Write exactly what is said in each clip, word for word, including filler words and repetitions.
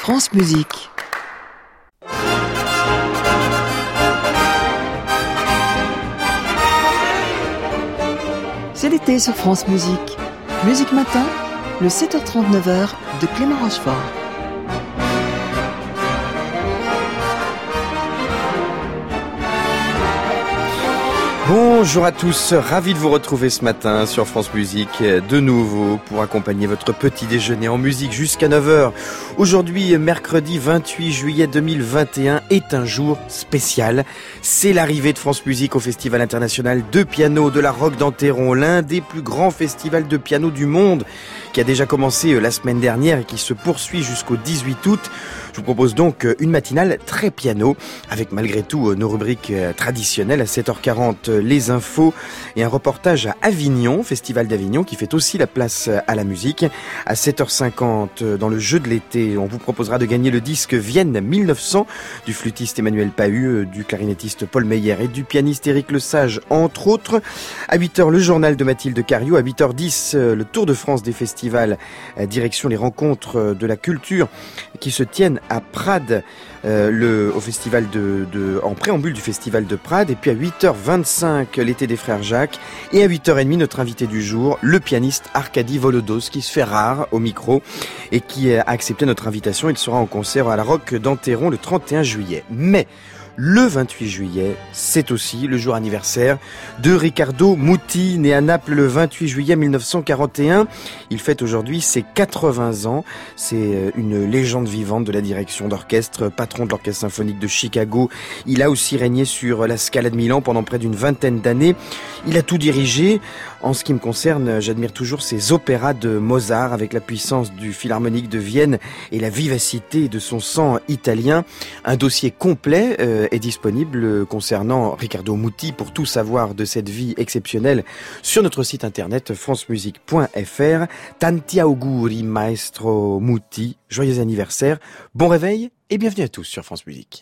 France Musique. C'est l'été sur France Musique. Musique Matin, le sept heures trente, neuf heures de Clément Rochefort. Bonjour à tous, ravi de vous retrouver ce matin sur France Musique, de nouveau pour accompagner votre petit déjeuner en musique jusqu'à neuf heures. Aujourd'hui, mercredi vingt-huit juillet deux mille vingt et un, est un jour spécial. C'est l'arrivée de France Musique au Festival international de piano de la Roque d'Enterron, l'un des plus grands festivals de piano du monde, qui a déjà commencé la semaine dernière et qui se poursuit jusqu'au dix-huit août. Je vous propose donc une matinale très piano, avec malgré tout nos rubriques traditionnelles. À sept heures quarante, les infos et un reportage à Avignon, Festival d'Avignon, qui fait aussi la place à la musique. À sept heures cinquante, dans le jeu de l'été, on vous proposera de gagner le disque Vienne mille neuf cents du flûtiste Emmanuel Pahud, du clarinettiste Paul Meyer et du pianiste Éric Lesage, entre autres. À huit heures, le journal de Mathilde Cariou. À huit heures dix, le Tour de France des festivals, direction les rencontres de la culture qui se tiennent à Prades, euh, le, au festival de, de, en préambule du festival de Prades. Et puis à huit heures vingt-cinq, l'été des frères Jacques. Et à huit heures trente, notre invité du jour, le pianiste Arkady Volodos, qui se fait rare au micro et qui a accepté notre invitation. Il sera en concert à la Roque d'Enterron le trente et un juillet. Mais le vingt-huit juillet, c'est aussi le jour anniversaire de Riccardo Muti, né à Naples le vingt-huit juillet mille neuf cent quarante et un. Il fête aujourd'hui ses quatre-vingts ans. C'est une légende vivante de la direction d'orchestre, patron de l'Orchestre symphonique de Chicago. Il a aussi régné sur la Scala de Milan pendant près d'une vingtaine d'années. Il a tout dirigé. En ce qui me concerne, j'admire toujours ses opéras de Mozart, avec la puissance du Philharmonique de Vienne et la vivacité de son sang italien. Un dossier complet euh, est disponible concernant Riccardo Muti pour tout savoir de cette vie exceptionnelle sur notre site internet francemusique point f r. Tanti auguri maestro Muti, joyeux anniversaire, bon réveil et bienvenue à tous sur France Musique.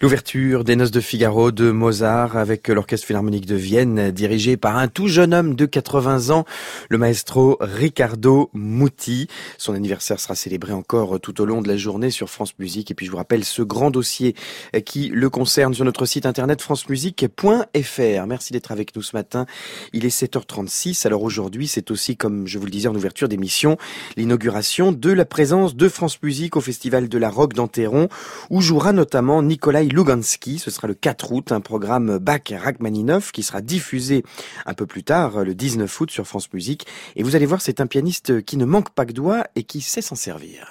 L'ouverture des Noces de Figaro de Mozart avec l'Orchestre Philharmonique de Vienne dirigé par un tout jeune homme de quatre-vingts ans, le maestro Riccardo Muti. Son anniversaire sera célébré encore tout au long de la journée sur France Musique. Et puis je vous rappelle ce grand dossier qui le concerne sur notre site internet francemusique point f r. Merci d'être avec nous ce matin. Il est sept heures trente-six. Alors aujourd'hui, c'est aussi, comme je vous le disais en ouverture d'émission, l'inauguration de la présence de France Musique au Festival de la Roque d'Enterron, où jouera notamment Nikolaï Louganski. Ce sera le quatre août, un programme Bach-Rachmaninov qui sera diffusé un peu plus tard, le dix-neuf août sur France Musique. Et vous allez voir, c'est un pianiste qui ne manque pas de doigts et qui sait s'en servir.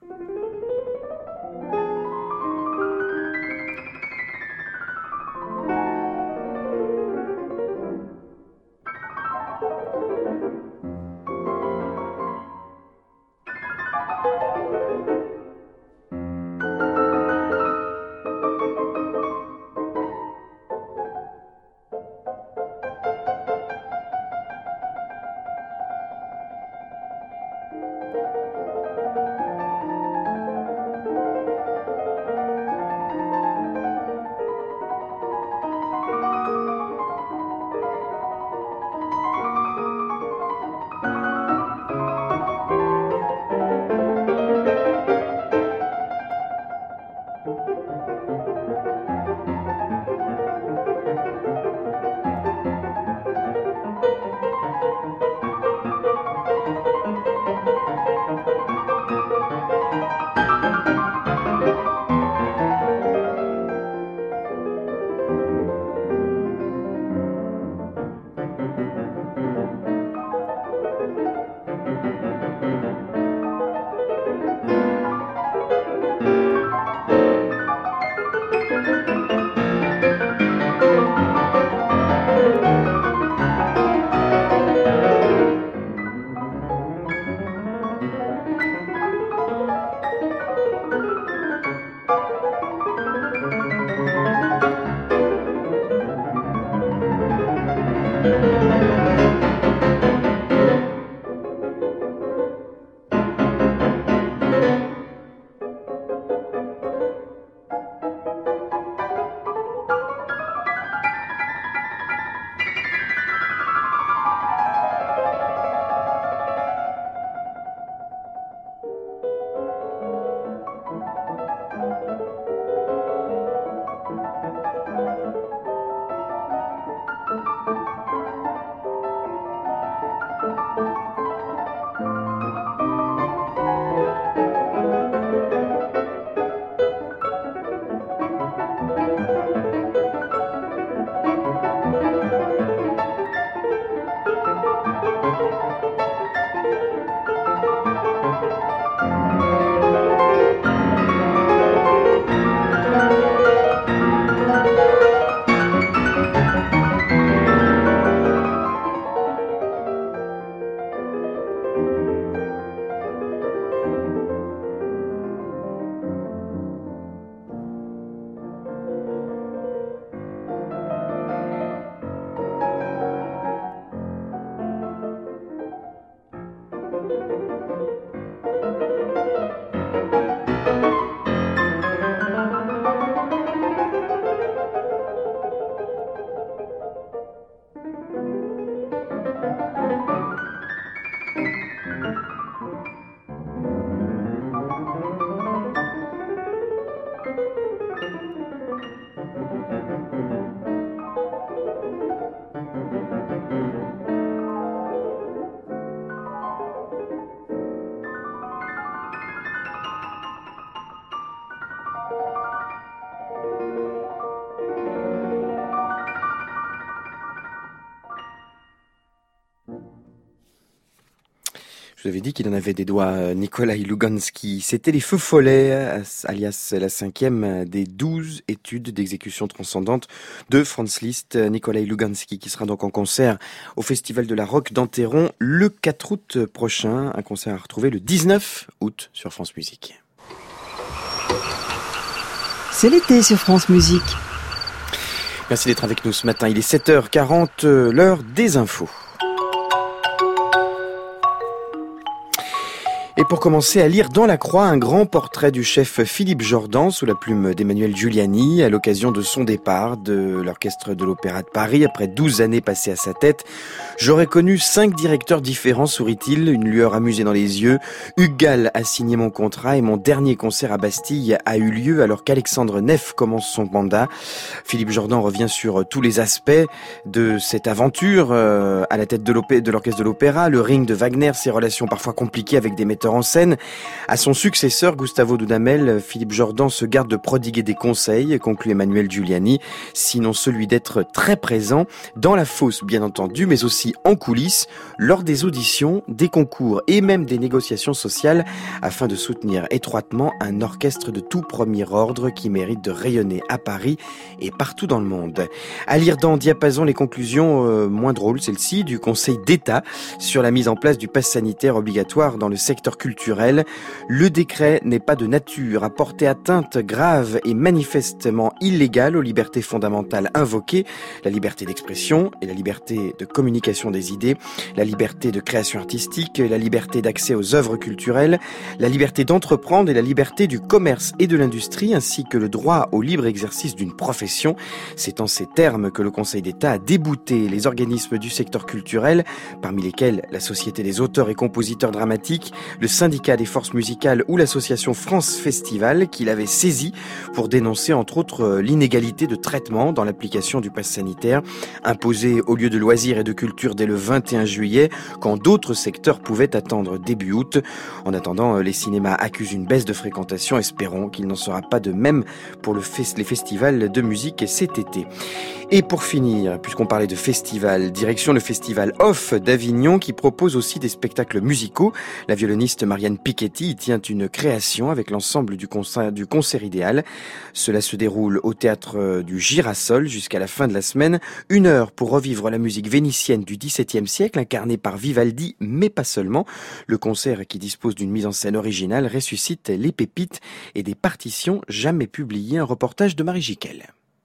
Je vous avais dit qu'il en avait des doigts, Nikolaï Louganski. C'était les Feux Follets, alias la cinquième des douze études d'exécution transcendante de Franz Liszt. Nikolaï Louganski qui sera donc en concert au Festival de la Roque d'Enterron le quatre août prochain. Un concert à retrouver le dix-neuf août sur France Musique. C'est l'été sur France Musique. Merci d'être avec nous ce matin. Il est sept heures quarante, l'heure des infos. Et pour commencer à lire dans la Croix un grand portrait du chef Philippe Jordan sous la plume d'Emmanuel Giuliani à l'occasion de son départ de l'Orchestre de l'Opéra de Paris après douze années passées à sa tête. J'aurais connu cinq directeurs différents, sourit-il, une lueur amusée dans les yeux. Hugues Gall a signé mon contrat et mon dernier concert à Bastille a eu lieu alors qu'Alexandre Neff commence son mandat. Philippe Jordan revient sur tous les aspects de cette aventure euh, à la tête de, l'opé- de l'Orchestre de l'Opéra, le ring de Wagner, ses relations parfois compliquées avec des metteurs en scène. À son successeur, Gustavo Dudamel, Philippe Jordan se garde de prodiguer des conseils, conclut Emmanuel Giuliani, sinon celui d'être très présent dans la fosse, bien entendu, mais aussi en coulisses, lors des auditions, des concours et même des négociations sociales, afin de soutenir étroitement un orchestre de tout premier ordre qui mérite de rayonner à Paris et partout dans le monde. À lire dans Diapason les conclusions euh, moins drôles, celles-ci, du Conseil d'État sur la mise en place du pass sanitaire obligatoire dans le secteur culturel. Le décret n'est pas de nature à porter atteinte grave et manifestement illégale aux libertés fondamentales invoquées, la liberté d'expression et la liberté de communication des idées, la liberté de création artistique, la liberté d'accès aux œuvres culturelles, la liberté d'entreprendre et la liberté du commerce et de l'industrie, ainsi que le droit au libre exercice d'une profession. C'est en ces termes que le Conseil d'État a débouté les organismes du secteur culturel, parmi lesquels la Société des auteurs et compositeurs dramatiques, le syndicat des forces musicales ou l'association France Festival, qu'il avait saisi pour dénoncer entre autres l'inégalité de traitement dans l'application du pass sanitaire, imposé au lieu de loisirs et de culture dès le vingt et un juillet, quand d'autres secteurs pouvaient attendre début août. En attendant, les cinémas accusent une baisse de fréquentation, espérons qu'il n'en sera pas de même pour le fest- les festivals de musique cet été. Et pour finir, puisqu'on parlait de festival, direction le festival Off d'Avignon qui propose aussi des spectacles musicaux. La violoniste Marianne Piketty y tient une création avec l'ensemble du concert, du concert idéal. Cela se déroule au théâtre du Girasol jusqu'à la fin de la semaine. Une heure pour revivre la musique vénitienne du dix-septième siècle, incarnée par Vivaldi, mais pas seulement. Le concert, qui dispose d'une mise en scène originale, ressuscite les pépites et des partitions jamais publiées. Un reportage de Marie Giquel.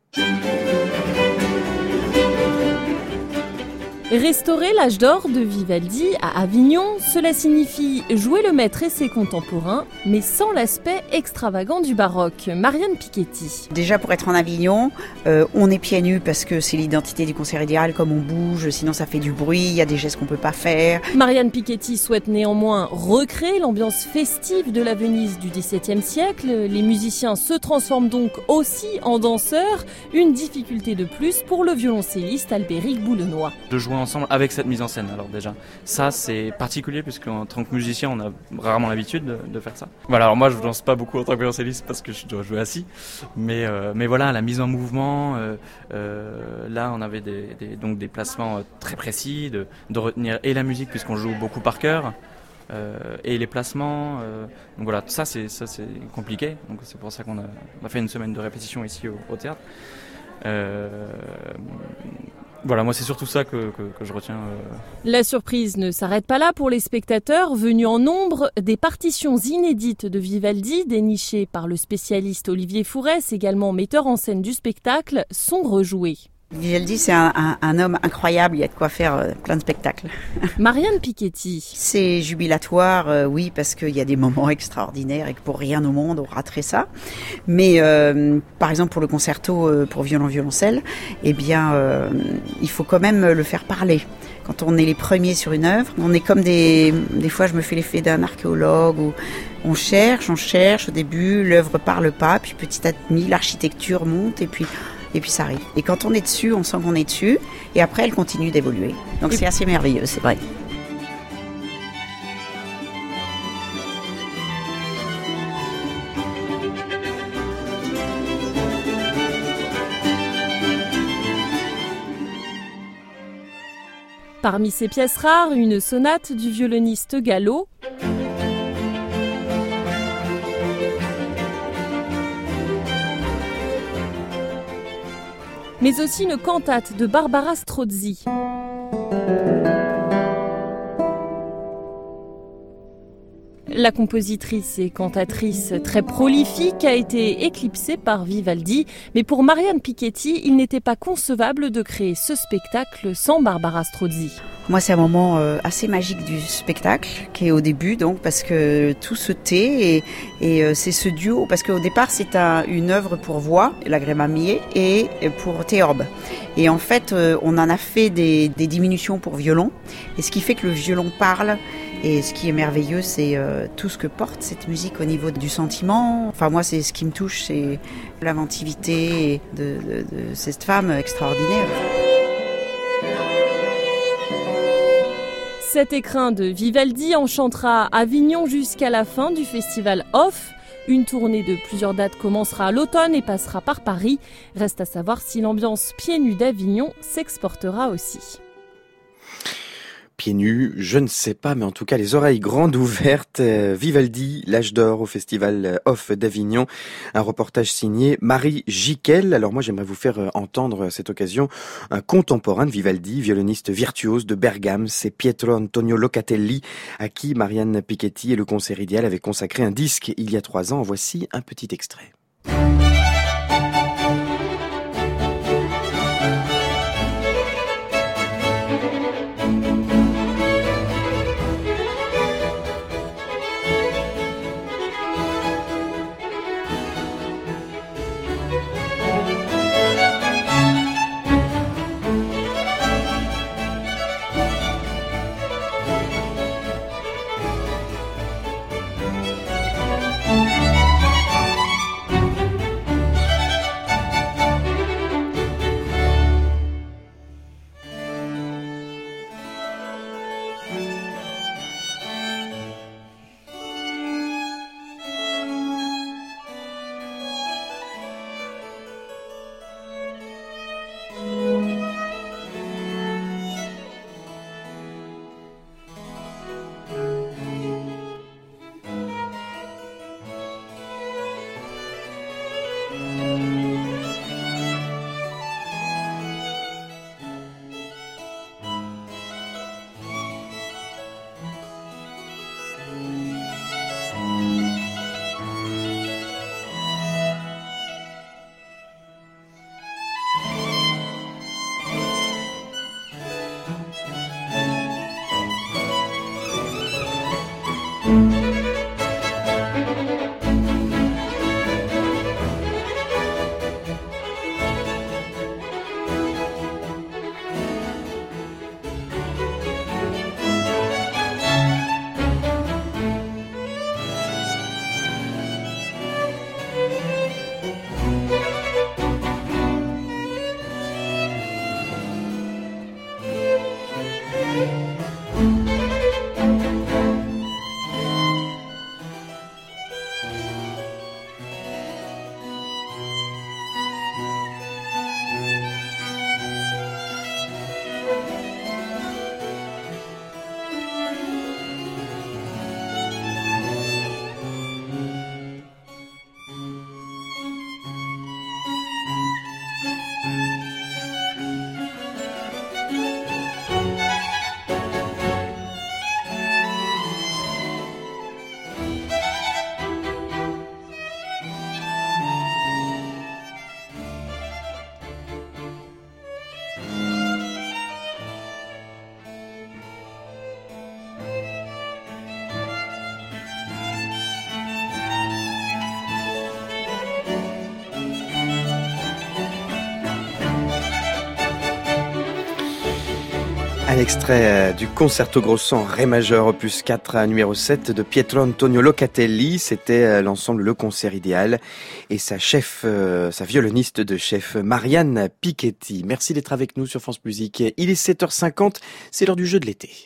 Restaurer l'âge d'or de Vivaldi à Avignon, cela signifie jouer le maître et ses contemporains, mais sans l'aspect extravagant du baroque. Marianne Piketty. Déjà pour être en Avignon, euh, on est pieds nus parce que c'est l'identité du concert idéal, comme on bouge, sinon ça fait du bruit, il y a des gestes qu'on peut pas faire. Marianne Piketty souhaite néanmoins recréer l'ambiance festive de la Venise du dix-septième siècle. Les musiciens se transforment donc aussi en danseurs, une difficulté de plus pour le violoncelliste Albéric Boulenois. De jouer ensemble avec cette mise en scène, alors déjà ça c'est particulier puisque en tant que musicien on a rarement l'habitude de, de faire ça. Voilà, alors moi je danse pas beaucoup en tant que violoncelliste parce que je dois jouer assis, mais euh, mais voilà, la mise en mouvement, euh, euh, là on avait des, des donc des placements très précis, de, de retenir et la musique puisqu'on joue beaucoup par cœur. Euh, et les placements, euh, donc voilà, ça c'est ça c'est compliqué, donc c'est pour ça qu'on a, on a fait une semaine de répétition ici au, au théâtre. Euh, Voilà, moi c'est surtout ça que, que, que je retiens. Euh... La surprise ne s'arrête pas là pour les spectateurs. Venus en nombre, des partitions inédites de Vivaldi, dénichées par le spécialiste Olivier Fourès, également metteur en scène du spectacle, sont rejouées. Vivaldi, c'est un, un, un homme incroyable, il y a de quoi faire euh, plein de spectacles. Marianne Piketty. C'est jubilatoire, euh, oui, parce qu'il y a des moments extraordinaires et que pour rien au monde on raterait ça. Mais euh, par exemple pour le concerto euh, pour violon-violoncelle, eh bien, euh, il faut quand même le faire parler. Quand on est les premiers sur une œuvre, on est comme des... Des fois, je me fais l'effet d'un archéologue où on cherche, on cherche au début, l'œuvre parle pas, puis petit à petit, l'architecture monte et puis... Et puis ça arrive. Et quand on est dessus, on sent qu'on est dessus. Et après, elle continue d'évoluer. Donc c'est assez merveilleux, c'est vrai. Parmi ces pièces rares, une sonate du violoniste Gallo. Mais aussi une cantate de Barbara Strozzi. La compositrice et cantatrice très prolifique a été éclipsée par Vivaldi, mais pour Marianne Piketty, il n'était pas concevable de créer ce spectacle sans Barbara Strozzi. Moi, c'est un moment euh, assez magique du spectacle, qui est au début, donc, parce que tout se tait, et, et euh, c'est ce duo, parce qu'au départ, c'est un, une œuvre pour voix, Lagrima Mie, et pour théorbe. Et en fait, euh, on en a fait des, des diminutions pour violon, et ce qui fait que le violon parle, et ce qui est merveilleux, c'est euh, tout ce que porte cette musique au niveau du sentiment. Enfin, moi, c'est ce qui me touche, c'est l'inventivité de, de, de cette femme extraordinaire. Cet écrin de Vivaldi enchantera Avignon jusqu'à la fin du festival Off. Une tournée de plusieurs dates commencera à l'automne et passera par Paris. Reste à savoir si l'ambiance pieds nus d'Avignon s'exportera aussi. Pieds nus, je ne sais pas, mais en tout cas les oreilles grandes ouvertes. Vivaldi, l'âge d'or au festival Off d'Avignon. Un reportage signé Marie Jiquel. Alors moi j'aimerais vous faire entendre à cette occasion un contemporain de Vivaldi, violoniste virtuose de Bergame. C'est Pietro Antonio Locatelli, à qui Marianne Piketty et le Concert Idéal avaient consacré un disque il y a trois ans. En voici un petit extrait. Un extrait du Concerto Grosso en Ré majeur opus quatre numéro sept de Pietro Antonio Locatelli. C'était l'ensemble Le Concert Idéal et sa chef, euh, sa violoniste de chef Marianne Piketty. Merci d'être avec nous sur France Musique. Il est sept heures cinquante, c'est l'heure du jeu de l'été.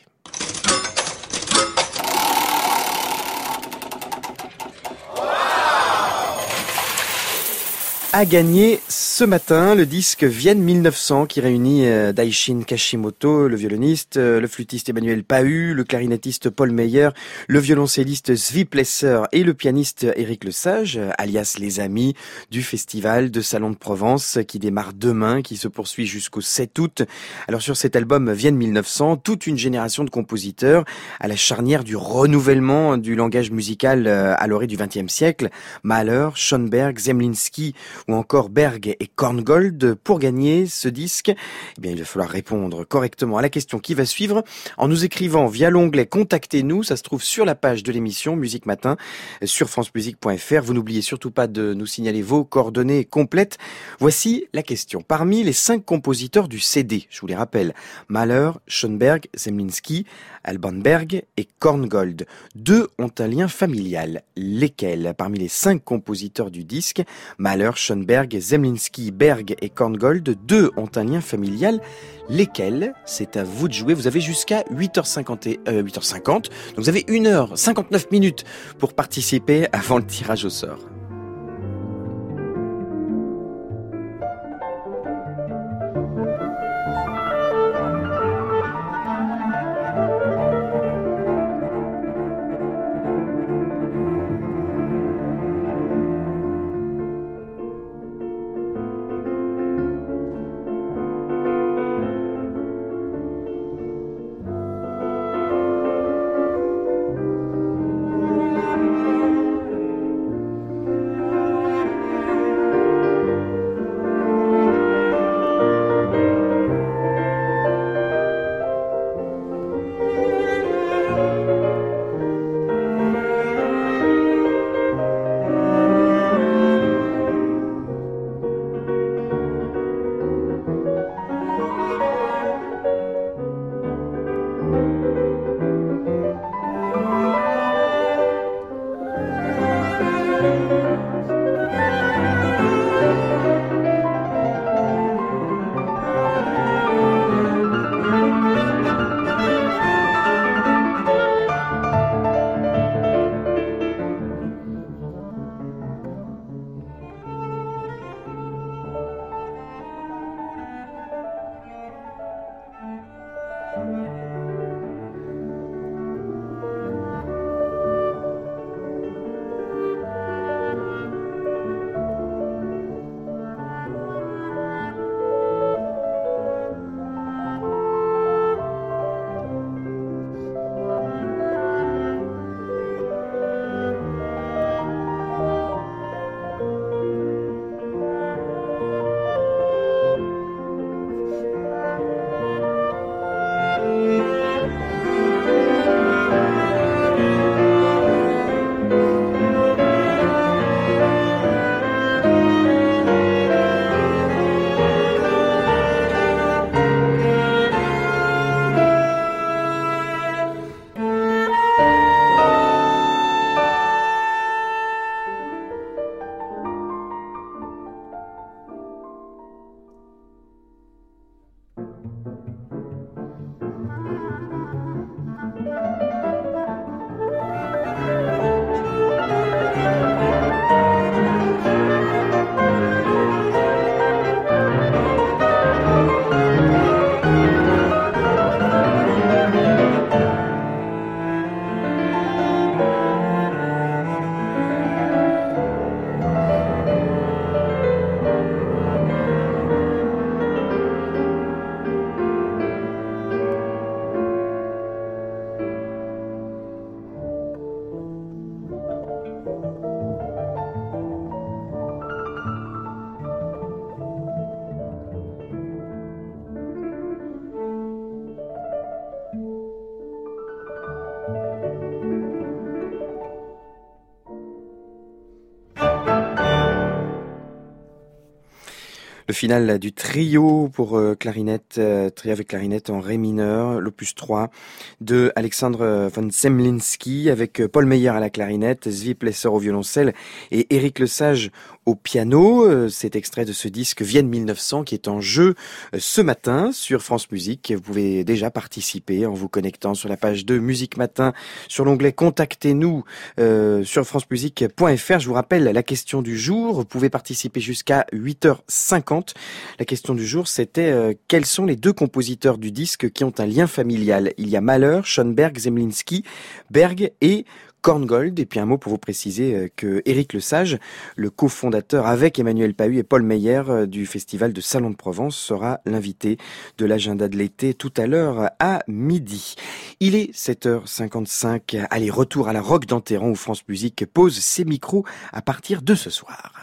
A gagné ce matin le disque Vienne mille neuf cents qui réunit euh, Daishin Kashimoto, le violoniste, euh, le flûtiste Emmanuel Pahu, le clarinettiste Paul Meyer, le violoncelliste Zvi Plesser et le pianiste Éric Lesage, euh, alias les amis du festival de Salon de Provence qui démarre demain, qui se poursuit jusqu'au sept août. Alors sur cet album Vienne mille neuf cents, toute une génération de compositeurs à la charnière du renouvellement du langage musical euh, à l'orée du vingtième siècle, Mahler, Schoenberg, Zemlinsky ou encore Berg et Korngold. Pour gagner ce disque, eh bien, il va falloir répondre correctement à la question qui va suivre en nous écrivant via l'onglet Contactez-nous. Ça se trouve sur la page de l'émission Musique Matin sur francemusique point f r. Vous n'oubliez surtout pas de nous signaler vos coordonnées complètes. Voici la question. Parmi les cinq compositeurs du C D, je vous les rappelle, Mahler, Schoenberg, Zemlinsky, Alban Berg et Korngold, deux ont un lien familial. Lesquels? Parmi les cinq compositeurs du disque, Mahler, Schoenberg, Zemlinsky, Berg et Korngold, deux ont un lien familial. Lesquels? C'est à vous de jouer. Vous avez jusqu'à huit heures cinquante, euh, huit heures cinquante. Donc vous avez une heure cinquante-neuf minutes pour participer avant le tirage au sort. Le final du trio pour euh, clarinette, euh, trio avec clarinette en ré mineur, l'opus trois de Alexandre von Zemlinsky avec Paul Meyer à la clarinette, Zvi Plesser au violoncelle et Éric Lesage au piano. C'est extrait de ce disque Vienne mille neuf cents qui est en jeu ce matin sur France Musique. Vous pouvez déjà participer en vous connectant sur la page de Musique Matin, sur l'onglet Contactez-nous euh, sur francemusique point f r. Je vous rappelle la question du jour. Vous pouvez participer jusqu'à huit heures cinquante. La question du jour, c'était euh, quels sont les deux compositeurs du disque qui ont un lien familial? Il y a Mahler, Schoenberg, Zemlinsky, Berg et Korngold. Et puis un mot pour vous préciser que Éric Lesage, le cofondateur avec Emmanuel Pahud et Paul Meyer du festival de Salon de Provence, sera l'invité de l'agenda de l'été tout à l'heure à midi. Il est sept heures cinquante-cinq. Allez, retour à la Roque d'Enterron où France Musique pose ses micros à partir de ce soir.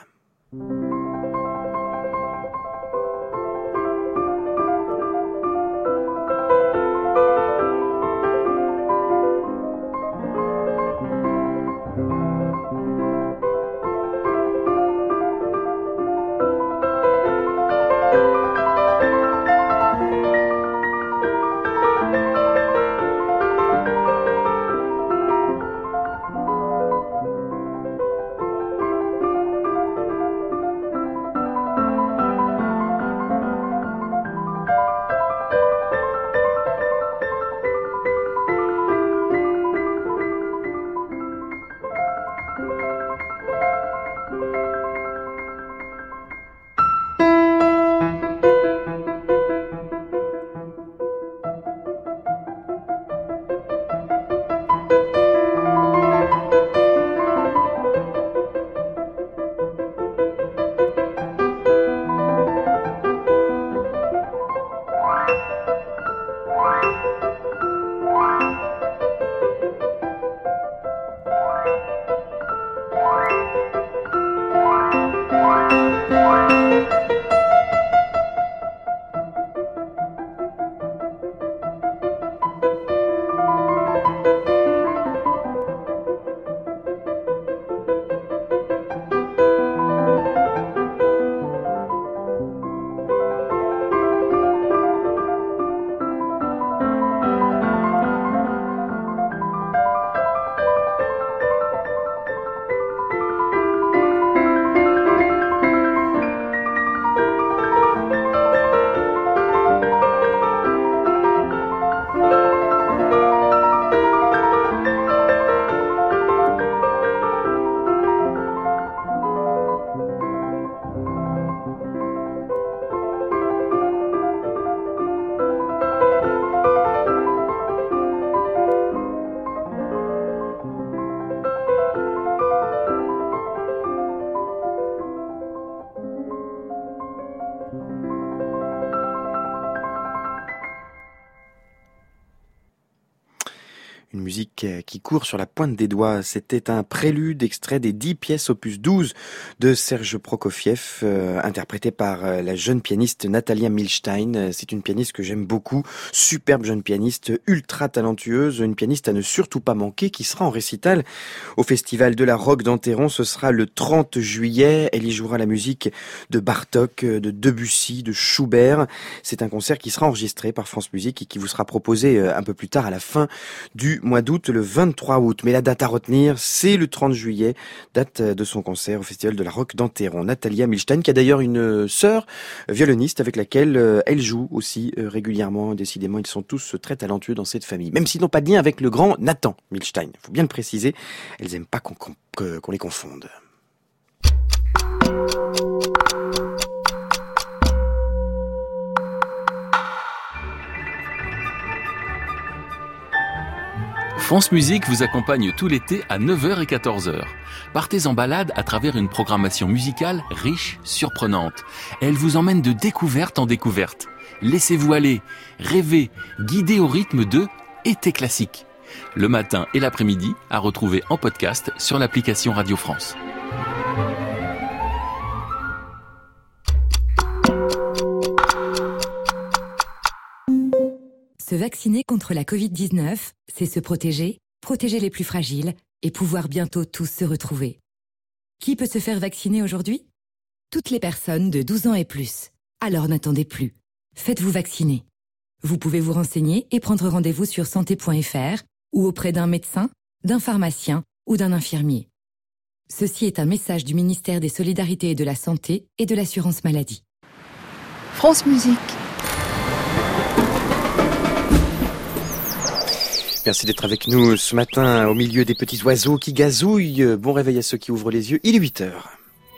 Une musique qui court sur la pointe des doigts. C'était un prélude extrait des dix pièces opus douze de Serge Prokofiev, euh, interprété par euh, la jeune pianiste Natalia Milstein. C'est une pianiste que j'aime beaucoup, superbe jeune pianiste, ultra talentueuse, une pianiste à ne surtout pas manquer, qui sera en récital au Festival de la Roque d'Enterron. Ce sera le trente juillet. Elle y jouera la musique de Bartók, de Debussy, de Schubert. C'est un concert qui sera enregistré par France Musique et qui vous sera proposé un peu plus tard à la fin du mois d'août, le vingt-trois août. Mais la date à retenir, c'est le trente juillet, date de son concert au Festival de la Roque d'Enterron. Natalia Milstein, qui a d'ailleurs une sœur violoniste avec laquelle elle joue aussi régulièrement. Décidément, ils sont tous très talentueux dans cette famille. Même s'ils n'ont pas de lien avec le grand Nathan Milstein. Il faut bien le préciser. Elles n'aiment pas qu'on, qu'on, qu'on les confonde. France Musique vous accompagne tout l'été à neuf heures et quatorze heures. Partez en balade à travers une programmation musicale riche, surprenante. Elle vous emmène de découverte en découverte. Laissez-vous aller, rêvez, guidez au rythme de Été classique. Le matin et l'après-midi à retrouver en podcast sur l'application Radio France. Se vacciner contre la covid dix-neuf, c'est se protéger, protéger les plus fragiles et pouvoir bientôt tous se retrouver. Qui peut se faire vacciner aujourd'hui ? Toutes les personnes de douze ans et plus. Alors n'attendez plus. Faites-vous vacciner. Vous pouvez vous renseigner et prendre rendez-vous sur santé point f r ou auprès d'un médecin, d'un pharmacien ou d'un infirmier. Ceci est un message du ministère des Solidarités et de la Santé et de l'Assurance Maladie. France Musique. Merci d'être avec nous ce matin au milieu des petits oiseaux qui gazouillent. Bon réveil à ceux qui ouvrent les yeux. Il est huit heures.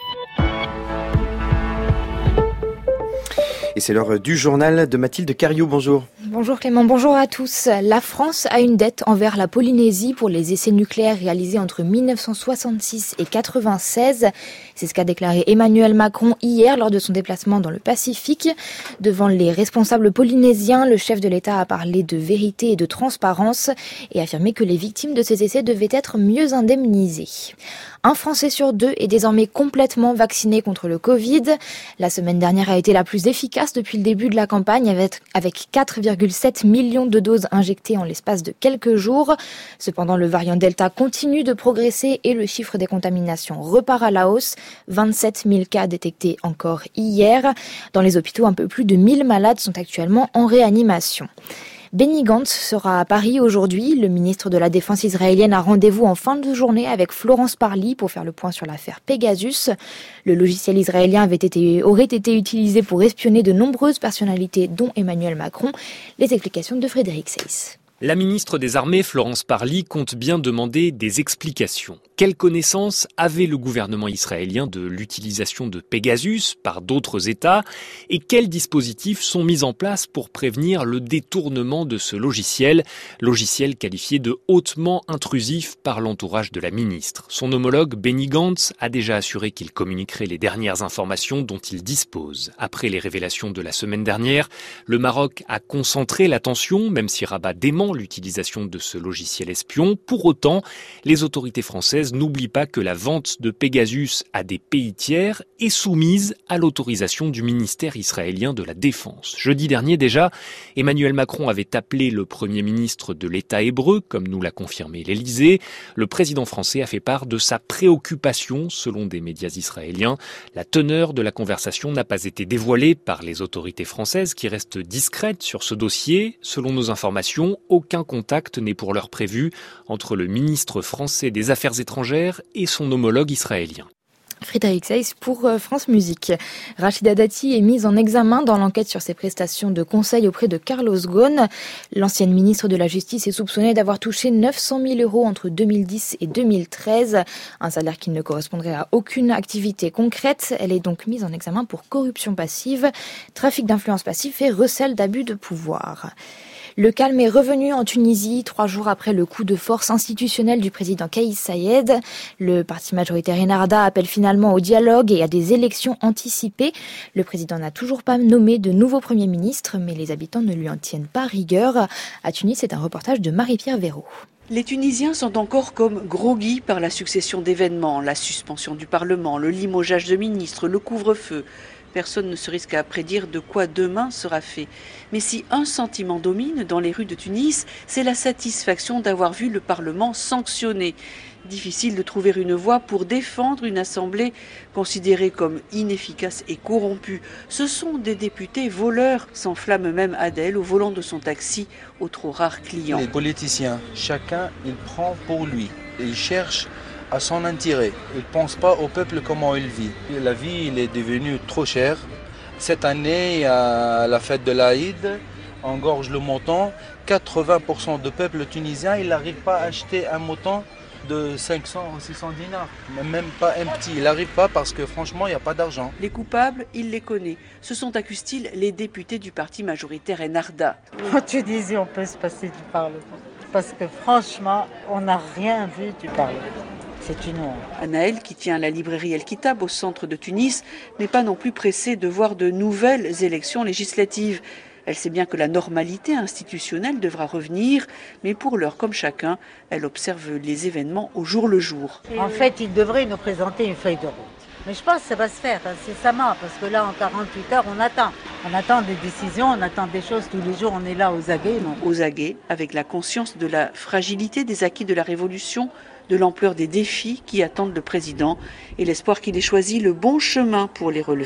Et c'est l'heure du journal de Mathilde Cariou. Bonjour. Bonjour Clément, bonjour à tous. La France a une dette envers la Polynésie pour les essais nucléaires réalisés entre dix-neuf cent soixante-six et quatre-vingt-seize. C'est ce qu'a déclaré Emmanuel Macron hier lors de son déplacement dans le Pacifique. Devant les responsables polynésiens, le chef de l'État a parlé de vérité et de transparence et affirmé que les victimes de ces essais devaient être mieux indemnisées. Un Français sur deux est désormais complètement vacciné contre le Covid. La semaine dernière a été la plus efficace depuis le début de la campagne avec, avec quatre virgule sept millions de doses injectées en l'espace de quelques jours. Cependant, le variant Delta continue de progresser et le chiffre des contaminations repart à la hausse. vingt-sept mille cas détectés encore hier. Dans les hôpitaux, un peu plus de mille malades sont actuellement en réanimation. Benny Gantz sera à Paris aujourd'hui. Le ministre de la Défense israélienne a rendez-vous en fin de journée avec Florence Parly pour faire le point sur l'affaire Pegasus. Le logiciel israélien avait été, aurait été utilisé pour espionner de nombreuses personnalités, dont Emmanuel Macron. Les explications de Frédéric Seyss. La ministre des Armées, Florence Parly, compte bien demander des explications. Quelle connaissance avait le gouvernement israélien de l'utilisation de Pegasus par d'autres États et quels dispositifs sont mis en place pour prévenir le détournement de ce logiciel, logiciel qualifié de hautement intrusif par l'entourage de la ministre. Son homologue Benny Gantz a déjà assuré qu'il communiquerait les dernières informations dont il dispose. Après les révélations de la semaine dernière, le Maroc a concentré l'attention, même si Rabat dément l'utilisation de ce logiciel espion. Pour autant, les autorités françaises n'oublient pas que la vente de Pegasus à des pays tiers est soumise à l'autorisation du ministère israélien de la Défense. Jeudi dernier déjà, Emmanuel Macron avait appelé le Premier ministre de l'État hébreu, comme nous l'a confirmé l'Élysée. Le président français a fait part de sa préoccupation, selon des médias israéliens. La teneur de la conversation n'a pas été dévoilée par les autorités françaises qui restent discrètes sur ce dossier. Selon nos informations, aucun contact n'est pour l'heure prévu entre le ministre français des Affaires étrangères et son homologue israélien. Frédéric Seyss pour France Musique. Rachida Dati est mise en examen dans l'enquête sur ses prestations de conseil auprès de Carlos Ghosn. L'ancienne ministre de la Justice est soupçonnée d'avoir touché neuf cent mille euros entre deux mille dix et deux mille treize, un salaire qui ne correspondrait à aucune activité concrète. Elle est donc mise en examen pour corruption passive, trafic d'influence passive et recel d'abus de pouvoir. Le calme est revenu en Tunisie, trois jours après le coup de force institutionnel du président Kais Saied. Le parti majoritaire Ennahda appelle finalement au dialogue et à des élections anticipées. Le président n'a toujours pas nommé de nouveau Premier ministre, mais les habitants ne lui en tiennent pas rigueur. À Tunis, c'est un reportage de Marie-Pierre Véraud. Les Tunisiens sont encore comme groggy par la succession d'événements, la suspension du Parlement, le limogeage de ministres, le couvre-feu. Personne ne se risque à prédire de quoi demain sera fait. Mais si un sentiment domine dans les rues de Tunis, c'est la satisfaction d'avoir vu le Parlement sanctionné. Difficile de trouver une voie pour défendre une assemblée considérée comme inefficace et corrompue. Ce sont des députés voleurs, s'enflamme même Adèle au volant de son taxi, aux trop rares clients. Les politiciens, chacun il prend pour lui. Il cherche à son intérêt. Il ne pense pas au peuple comment il vit. La vie il est devenue trop chère. Cette année, il y a la fête de l'Aïd, on gorge le mouton. quatre-vingts pour cent du peuple tunisien, il n'arrive pas à acheter un mouton de cinq cents ou six cents dinars. Même pas un petit. Il n'arrive pas parce que franchement, il n'y a pas d'argent. Les coupables, il les connaît. Ce sont, accuse-t-il, les députés du parti majoritaire Ennahda. En Tunisie, on peut se passer du Parlement. Parce que franchement, on n'a rien vu du Parlement. C'est une honte. Anaël, qui tient la librairie El Kitab au centre de Tunis, n'est pas non plus pressée de voir de nouvelles élections législatives. Elle sait bien que la normalité institutionnelle devra revenir, mais pour l'heure comme chacun, elle observe les événements au jour le jour. En fait, il devrait nous présenter une feuille de route. Mais je pense que ça va se faire, hein, c'est ça, parce que là, en quarante-huit heures, on attend. On attend des décisions, on attend des choses tous les jours, on est là aux aguets. Non. Aux aguets, avec la conscience de la fragilité des acquis de la Révolution, de l'ampleur des défis qui attendent le président et l'espoir qu'il ait choisi le bon chemin pour les relever.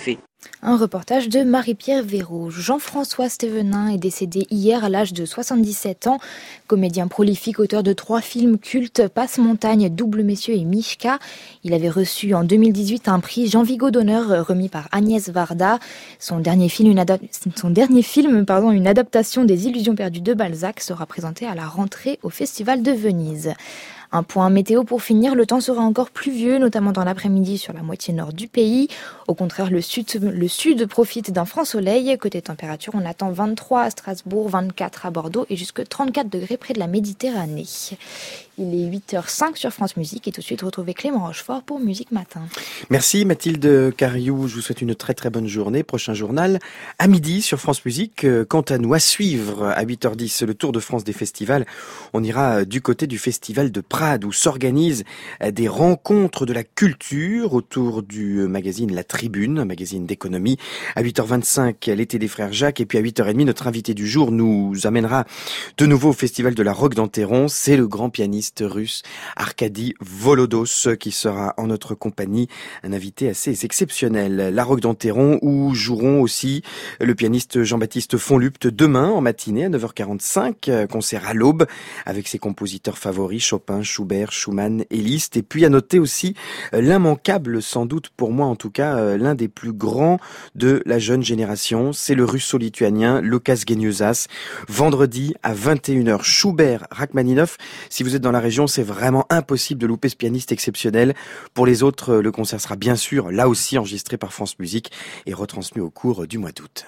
Un reportage de Marie-Pierre Véraud. Jean-François Stévenin est décédé hier à l'âge de soixante-dix-sept ans. Comédien prolifique, auteur de trois films cultes, Passe-Montagne, Double Messieurs et Mishka. Il avait reçu en deux mille dix-huit un prix Jean Vigo d'honneur remis par Agnès Varda. Son dernier film, une, adap- son dernier film, pardon, une adaptation des Illusions perdues de Balzac, sera présenté à la rentrée au Festival de Venise. Un point météo pour finir, le temps sera encore pluvieux, notamment dans l'après-midi sur la moitié nord du pays. Au contraire, le sud, le sud profite d'un franc soleil. Côté température, on attend vingt-trois à Strasbourg, vingt-quatre à Bordeaux et jusque trente-quatre degrés près de la Méditerranée. Il est huit heures cinq sur France Musique et tout de suite retrouvez Clément Rochefort pour Musique Matin. Merci Mathilde Cariou, je vous souhaite une très très bonne journée. Prochain journal à midi sur France Musique. Quant à nous, à suivre à huit heures dix le Tour de France des festivals. On ira du côté du festival de Prades où s'organisent des rencontres de la culture autour du magazine La Tribune, un magazine d'économie. À huit heures vingt-cinq, l'été des frères Jacques et puis à huit heures trente, notre invité du jour nous amènera de nouveau au festival de la Roque d'Enterron. C'est le grand pianiste russe Arkady Volodos qui sera en notre compagnie, un invité assez exceptionnel. La Roque d'Enterron où joueront aussi le pianiste Jean-Baptiste Fonlupte demain en matinée à neuf heures quarante-cinq, concert à l'aube avec ses compositeurs favoris Chopin, Schubert, Schumann et Liszt. Et puis à noter aussi l'immanquable, sans doute pour moi en tout cas, l'un des plus grands de la jeune génération, c'est le russo-lituanien Lukas Geniusas. Vendredi à vingt et une heures, Schubert, Rachmaninoff. Si vous êtes dans la région, c'est vraiment impossible de louper ce pianiste exceptionnel. Pour les autres, le concert sera bien sûr, là aussi, enregistré par France Musique et retransmis au cours du mois d'août.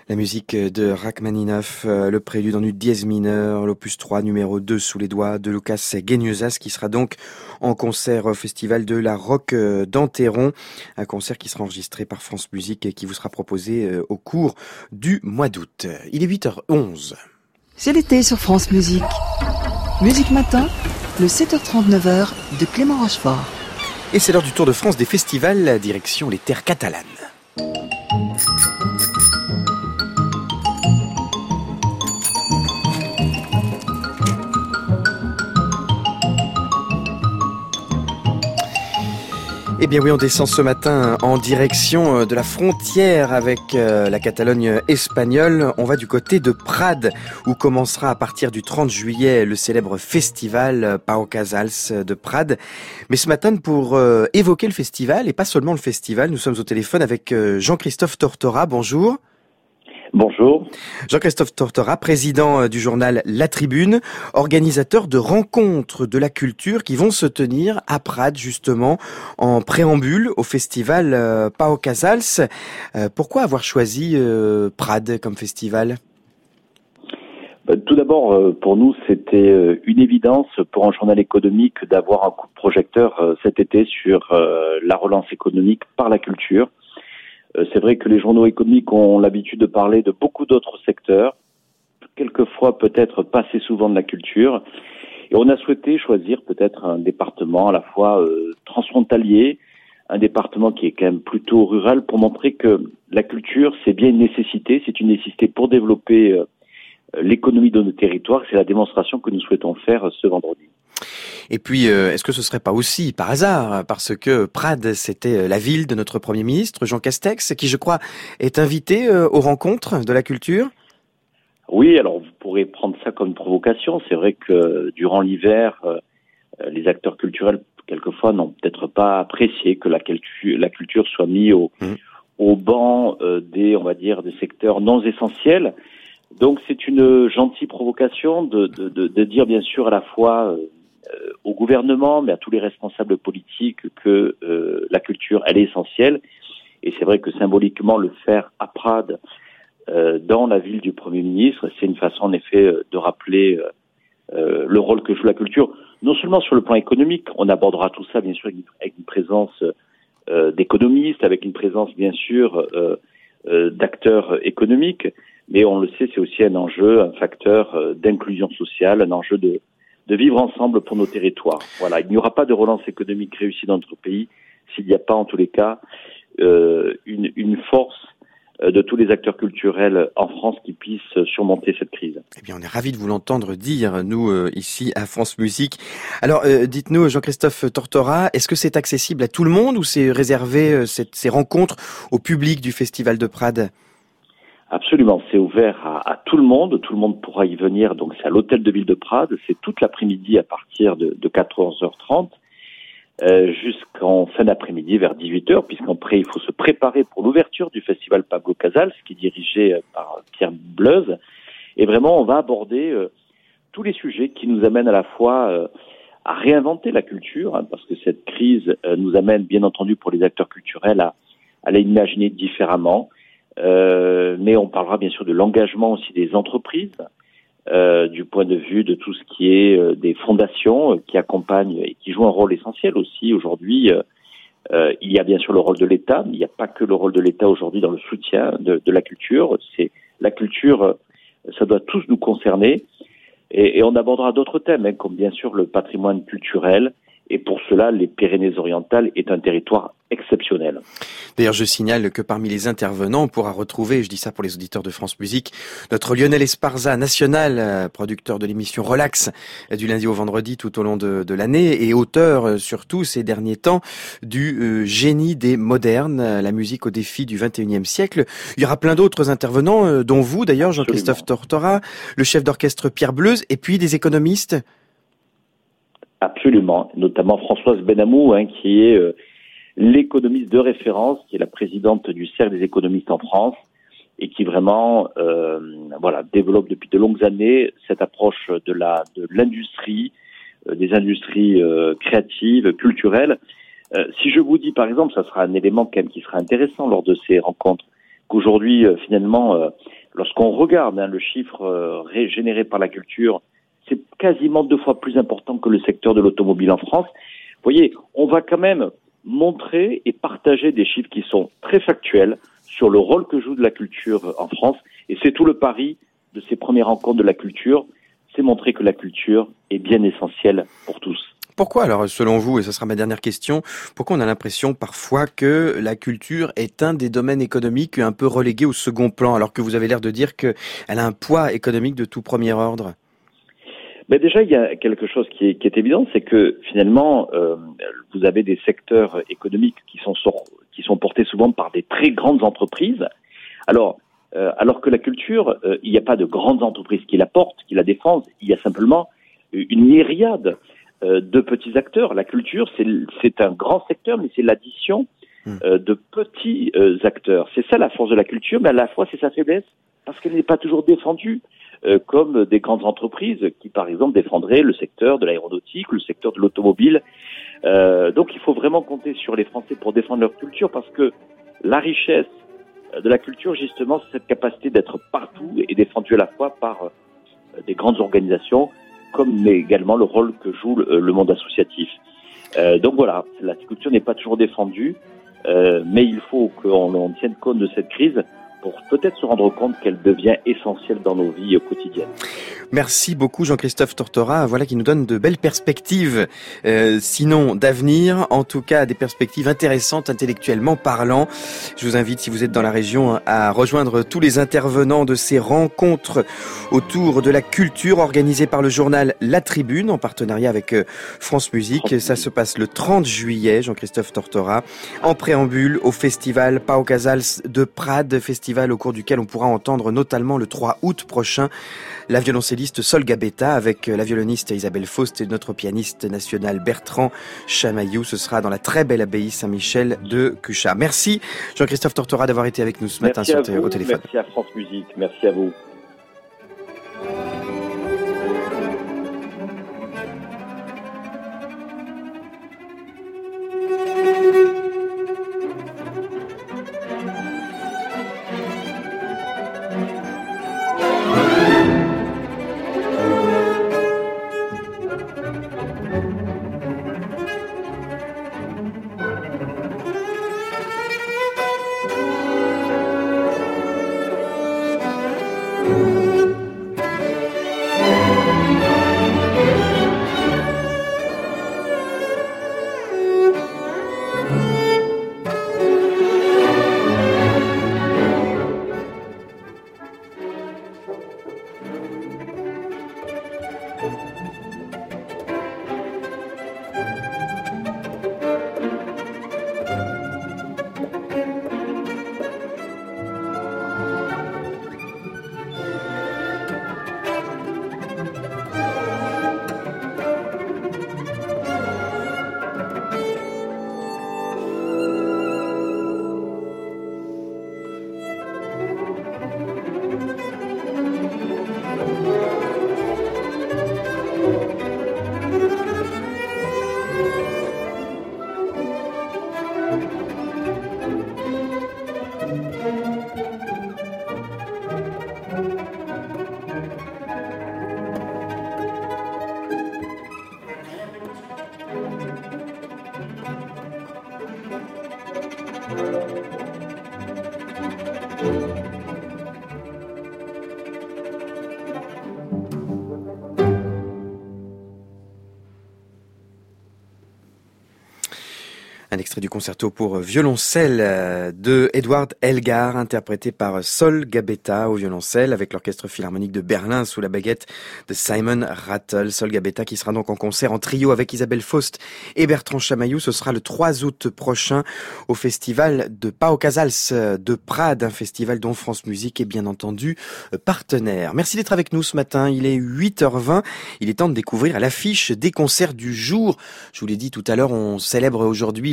La musique de Rachmaninoff, le prélude en ut dièse mineur, l'opus trois numéro deux sous les doigts de Lucas Gueñuzas, qui sera donc en concert au festival de la Roque d'Anteron, un concert qui sera enregistré par France Musique et qui vous sera proposé au cours du mois d'août. Il est huit heures onze. C'est l'été sur France Musique. Musique Matin, le sept heures trente, neuf heures de Clément Rochefort. Et c'est l'heure du Tour de France des festivals, direction les terres catalanes. Eh bien oui, on descend ce matin en direction de la frontière avec la Catalogne espagnole. On va du côté de Prades, où commencera à partir du trente juillet le célèbre festival Pau Casals de Prades. Mais ce matin, pour évoquer le festival, et pas seulement le festival, nous sommes au téléphone avec Jean-Christophe Tortora. Bonjour. Bonjour. Jean-Christophe Tortora, président du journal La Tribune, organisateur de rencontres de la culture qui vont se tenir à Prades, justement, en préambule au festival Pau Casals. Pourquoi avoir choisi Prades comme festival ? Tout d'abord, pour nous, c'était une évidence pour un journal économique d'avoir un coup de projecteur cet été sur la relance économique par la culture. C'est vrai que les journaux économiques ont l'habitude de parler de beaucoup d'autres secteurs, quelquefois peut-être pas assez souvent de la culture. Et on a souhaité choisir peut-être un département à la fois euh, transfrontalier, un département qui est quand même plutôt rural, pour montrer que la culture, c'est bien une nécessité, c'est une nécessité pour développer euh, l'économie de nos territoires. C'est la démonstration que nous souhaitons faire ce vendredi. Et puis, euh, est-ce que ce serait pas aussi par hasard, parce que Prades, c'était la ville de notre Premier ministre, Jean Castex, qui, je crois, est invité euh, aux rencontres de la culture ? Oui, alors vous pourrez prendre ça comme une provocation. C'est vrai que durant l'hiver, euh, les acteurs culturels, quelquefois, n'ont peut-être pas apprécié que la culture, la culture soit mise au, mmh. au banc euh, des, on va dire, des secteurs non essentiels. Donc, c'est une gentille provocation de, de, de, de dire, bien sûr, à la fois... Euh, Euh, au gouvernement, mais à tous les responsables politiques que euh, la culture, elle est essentielle. Et c'est vrai que symboliquement, le faire à Prades, euh, dans la ville du Premier ministre, c'est une façon, en effet, de rappeler euh, le rôle que joue la culture, non seulement sur le plan économique, on abordera tout ça, bien sûr, avec une présence euh, d'économistes, avec une présence, bien sûr, euh, euh, d'acteurs économiques, mais on le sait, c'est aussi un enjeu, un facteur euh, d'inclusion sociale, un enjeu de de vivre ensemble pour nos territoires. Voilà, il n'y aura pas de relance économique réussie dans notre pays s'il n'y a pas, en tous les cas, euh, une, une force de tous les acteurs culturels en France qui puissent surmonter cette crise. Eh bien, on est ravis de vous l'entendre dire, nous, euh, ici, à France Musique. Alors, euh, dites-nous, Jean-Christophe Tortora, est-ce que c'est accessible à tout le monde ou c'est réservé, euh, cette, ces rencontres, au public du Festival de Prades ? Absolument, c'est ouvert à, à tout le monde, tout le monde pourra y venir, donc c'est à l'hôtel de ville de Prades, c'est toute l'après-midi à partir de, de quatorze heures trente euh, jusqu'en fin d'après-midi vers dix-huit heures, puisqu'après il faut se préparer pour l'ouverture du festival Pau Casals, qui est dirigé par Pierre Bleuze, et vraiment on va aborder euh, tous les sujets qui nous amènent à la fois euh, à réinventer la culture, hein, parce que cette crise euh, nous amène bien entendu pour les acteurs culturels à, à l'imaginer différemment. Euh, mais on parlera bien sûr de l'engagement aussi des entreprises, euh, du point de vue de tout ce qui est euh, des fondations euh, qui accompagnent et qui jouent un rôle essentiel aussi aujourd'hui. Euh, euh, il y a bien sûr le rôle de l'État, mais il n'y a pas que le rôle de l'État aujourd'hui dans le soutien de, de la culture. C'est la culture, euh, ça doit tous nous concerner, et, et on abordera d'autres thèmes, hein, comme bien sûr le patrimoine culturel. Et pour cela, les Pyrénées-Orientales est un territoire exceptionnel. D'ailleurs, je signale que parmi les intervenants, on pourra retrouver, je dis ça pour les auditeurs de France Musique, notre Lionel Esparza, national, producteur de l'émission Relax, du lundi au vendredi tout au long de, de l'année, et auteur, surtout ces derniers temps, du euh, génie des modernes, la musique au défi du vingt et unième siècle. Il y aura plein d'autres intervenants, euh, dont vous d'ailleurs, Jean-Christophe Tortora, le chef d'orchestre Pierre Bleuze, et puis des économistes. Absolument, notamment Françoise Benamou, hein, qui est euh, l'économiste de référence, qui est la présidente du Cercle des économistes en France, et qui vraiment euh, voilà, développe depuis de longues années cette approche de la de l'industrie, euh, des industries euh, créatives, culturelles. Euh, si je vous dis, par exemple, ça sera un élément quand même qui sera intéressant lors de ces rencontres, qu'aujourd'hui, euh, finalement, euh, lorsqu'on regarde hein, le chiffre euh, généré par la culture, c'est quasiment deux fois plus important que le secteur de l'automobile en France. Vous voyez, on va quand même montrer et partager des chiffres qui sont très factuels sur le rôle que joue de la culture en France. Et c'est tout le pari de ces premières rencontres de la culture, c'est montrer que la culture est bien essentielle pour tous. Pourquoi alors, selon vous, et ce sera ma dernière question, pourquoi on a l'impression parfois que la culture est un des domaines économiques un peu relégué au second plan, alors que vous avez l'air de dire qu'elle a un poids économique de tout premier ordre? Mais déjà, il y a quelque chose qui est, qui est évident, c'est que finalement, euh, vous avez des secteurs économiques qui sont, qui sont portés souvent par des très grandes entreprises. Alors, euh, alors que la culture, euh, il n'y a pas de grandes entreprises qui la portent, qui la défendent. Il y a simplement une myriade euh, de petits acteurs. La culture, c'est, c'est un grand secteur, mais c'est l'addition euh, de petits euh, acteurs. C'est ça la force de la culture, mais à la fois c'est sa faiblesse, parce qu'elle n'est pas toujours défendue. Euh, comme des grandes entreprises qui, par exemple, défendraient le secteur de l'aéronautique, le secteur de l'automobile. Euh, donc, il faut vraiment compter sur les Français pour défendre leur culture, parce que la richesse de la culture, justement, c'est cette capacité d'être partout et défendue à la fois par euh, des grandes organisations, comme mais également le rôle que joue le, le monde associatif. Euh, donc voilà, la culture n'est pas toujours défendue, euh, mais il faut qu'on on tienne compte de cette crise pour peut-être se rendre compte qu'elle devient essentielle dans nos vies quotidiennes. Merci beaucoup Jean-Christophe Tortora, voilà qui nous donne de belles perspectives, euh, sinon d'avenir, en tout cas des perspectives intéressantes intellectuellement parlant. Je vous invite, si vous êtes dans la région, à rejoindre tous les intervenants de ces rencontres autour de la culture organisées par le journal La Tribune en partenariat avec France Musique. France Ça Musique. Se passe le trente juillet, Jean-Christophe Tortora, en préambule au festival Pau Casals de Prades, festival au cours duquel on pourra entendre notamment le trois août prochain la violoncelliste Sol Gabetta avec la violoniste Isabelle Faust et notre pianiste national Bertrand Chamaillou. Ce sera dans la très belle abbaye Saint-Michel de Cuchat. Merci Jean-Christophe Tortora d'avoir été avec nous ce matin sur, vous, au téléphone. Merci à France Musique, merci à vous. Un extrait du concerto pour violoncelle de Edward Elgar, interprété par Sol Gabetta au violoncelle avec l'orchestre philharmonique de Berlin sous la baguette de Simon Rattle. Sol Gabetta qui sera donc en concert en trio avec Isabelle Faust et Bertrand Chamaillou. Ce sera le trois août prochain au festival de Pau Casals de Prades, un festival dont France Musique est bien entendu partenaire. Merci d'être avec nous ce matin. Il est huit heures vingt. Il est temps de découvrir l'affiche des concerts du jour. Je vous l'ai dit tout à l'heure, on célèbre aujourd'hui les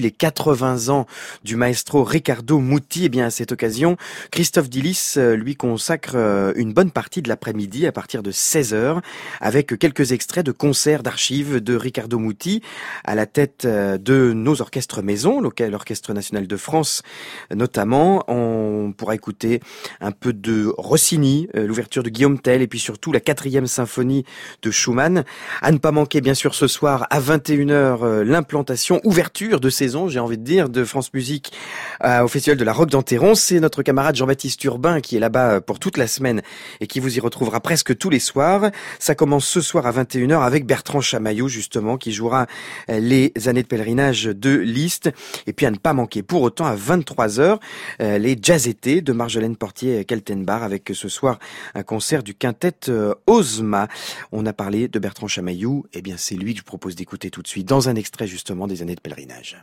les quatre-vingts ans du maestro Riccardo Muti. Et bien à cette occasion, Christophe Dillis lui consacre une bonne partie de l'après-midi à partir de seize heures avec quelques extraits de concerts d'archives de Riccardo Muti à la tête de nos orchestres maison, l'Orchestre national de France notamment. On pourra écouter un peu de Rossini, l'ouverture de Guillaume Tell et puis surtout la quatrième symphonie de Schumann. À ne pas manquer bien sûr ce soir à vingt et une heures l'implantation, ouverture de saison, j'ai envie de dire, de France Musique euh, au Festival de la Roque d'Enterron. C'est notre camarade Jean-Baptiste Urbain qui est là-bas pour toute la semaine et qui vous y retrouvera presque tous les soirs. Ça commence ce soir à vingt et une heures avec Bertrand Chamaillou justement qui jouera les années de pèlerinage de Liszt. Et puis à ne pas manquer pour autant à vingt-trois heures euh, les Jazz-Été de Marjolaine Portier-Keltenbach avec ce soir un concert du quintet euh, Ozma. On a parlé de Bertrand Chamaillou, et eh bien c'est lui que je propose d'écouter tout de suite dans un extrait justement des années de pèlerinage.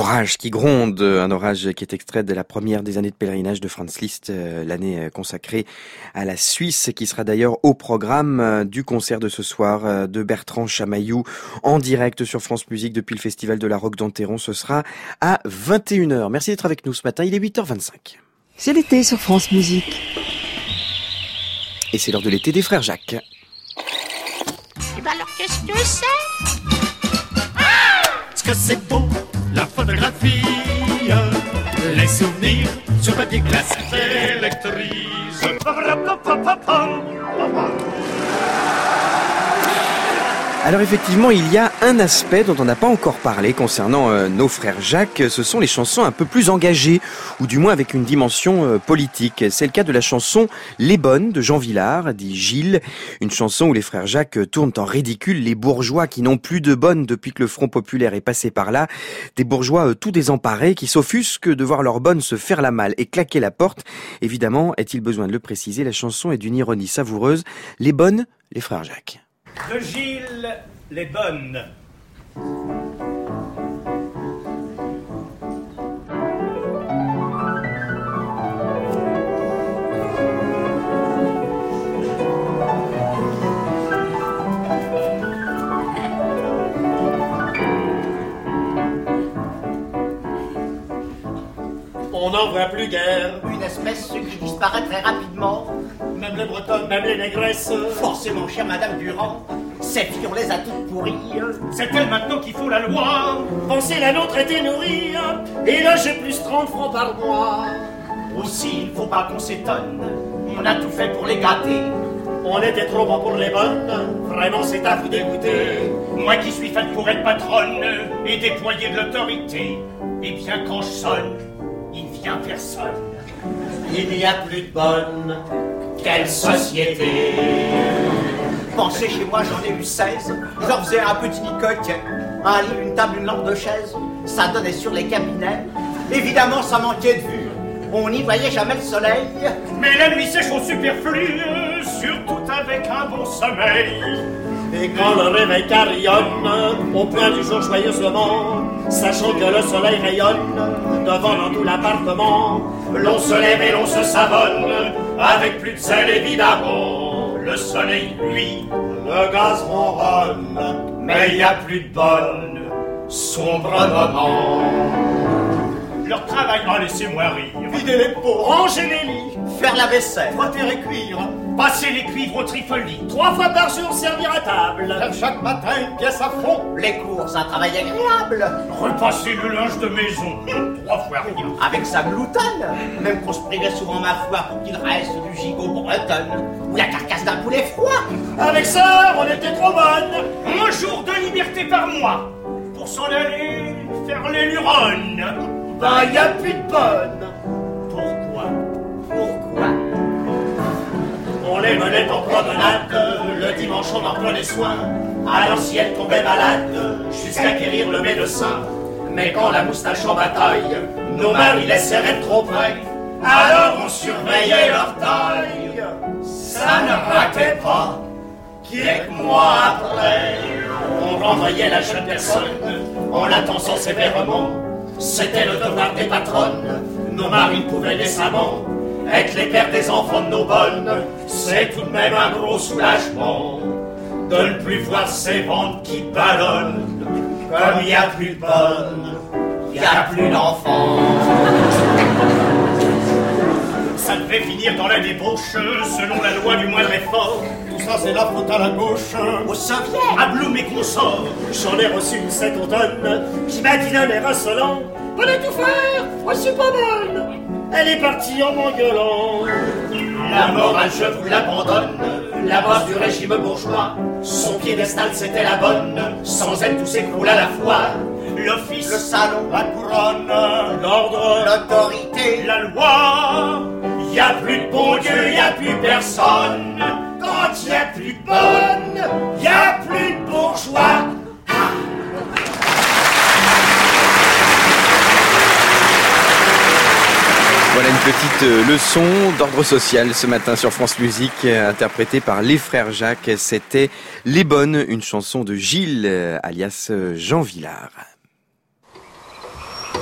L'orage qui gronde, un orage qui est extrait de la première des années de pèlerinage de Franz Liszt, l'année consacrée à la Suisse, qui sera d'ailleurs au programme du concert de ce soir de Bertrand Chamaillou en direct sur France Musique depuis le Festival de la Roque d'Enterron. Ce sera à vingt et une heures. Merci d'être avec nous ce matin, il est huit heures vingt-cinq. C'est l'été sur France Musique. Et c'est l'heure de l'été des frères Jacques. Et ben alors qu'est-ce que c'est? Est-ce que c'est beau, la photographie, les souvenirs sur papier glacé électrise. Alors effectivement, il y a un aspect dont on n'a pas encore parlé concernant euh, nos frères Jacques, ce sont les chansons un peu plus engagées, ou du moins avec une dimension euh, politique. C'est le cas de la chanson Les Bonnes de Jean Villard, dit Gilles, une chanson où les frères Jacques tournent en ridicule les bourgeois qui n'ont plus de bonnes depuis que le Front populaire est passé par là, des bourgeois euh, tout désemparés qui s'offusquent de voir leurs bonnes se faire la malle et claquer la porte. Évidemment, est-il besoin de le préciser, la chanson est d'une ironie savoureuse. Les Bonnes, les frères Jacques. De Gilles, Les Bonnes. On n'en voit plus guère. Une espèce qui disparaît très rapidement. Même les Bretonnes, même les négresses. Forcément, chère Madame Durand, ces filles, on les a toutes pourries. C'est elle maintenant qu'il faut la loi. Pensez, la nôtre était nourrie. Et là, j'ai plus trente francs par mois. Aussi, il faut pas qu'on s'étonne. On a tout fait pour les gâter. On était trop bon pour les bonnes. Vraiment, c'est à vous dégoûter. Moi qui suis faite pour être patronne et déployer de l'autorité. Et bien, quand je sonne, il vient personne. Il n'y a plus de bonnes. Quelle société! Pensez, chez moi j'en ai eu seize. J'en faisais un petit coq, un lit, une table, une lampe de chaise. Ça donnait sur les cabinets. Évidemment, ça manquait de vue. On n'y voyait jamais le soleil. Mais la nuit c'est chose superflue, surtout avec un bon sommeil. Et quand le réveil carillonne, au point du jour joyeusement, sachant que le soleil rayonne devant dans tout l'appartement, l'on se lève et l'on se savonne, avec plus de sel évidemment. Le soleil, lui, le gaz ronronne, mais il n'y a plus de bonne, sombre moment. Leur travail, oh, laissez-moi rire. Vider les pots, ranger les lits, faire la vaisselle, frotter et cuire, passer les cuivres au trifoli, trois fois par jour servir à table, faire chaque matin une pièce à fond, les courses, un travail agréable, repasser le linge de maison, trois fois rien. Avec sa gloutonne, même qu'on se privait souvent ma foi pour qu'il reste du gigot bretonne, ou la carcasse d'un poulet froid. Avec ça, on était trop bonnes. Un jour de liberté par mois, pour s'en aller faire les luronnes. Ben, y a plus de bonnes. Pourquoi? Pourquoi? On les menait en promenade, le dimanche on en prenait soin. Alors si elles tombaient malades, jusqu'à guérir le médecin. Mais quand la moustache en bataille, nos maris les serraient trop près. Alors on surveillait leur taille. Ça ne ratait pas, quelques mois après. On renvoyait la jeune personne, en la tensant sévèrement. C'était le devoir des patronnes, nos maris pouvaient décemment être les pères des enfants de nos bonnes. C'est tout de même un gros soulagement de ne plus voir ces ventes qui ballonnent. Comme il n'y a plus de bonnes, il n'y a plus d'enfants. Ça devait finir dans la débauche, selon la loi du moindre effort. Tout ça c'est la faute à la gauche. Au Soviet, à Blum et consorts. J'en ai reçu une cet automne qui m'a dit d'un air insolent: venez tout faire, moi je suis pas bonne. Elle est partie en m'engueulant. La morale je vous l'abandonne, la base du régime bourgeois. Son piédestal c'était la bonne, sans elle tout s'écroule à la fois. L'office, le salon, la couronne, l'ordre, l'autorité, la loi. Y a plus de bon Dieu, y a plus personne. Quand y a plus de bonne, y a plus de bourgeois. Voilà une petite leçon d'ordre social ce matin sur France Musique, interprétée par les frères Jacques. C'était Les Bonnes, une chanson de Gilles, alias Jean Villard.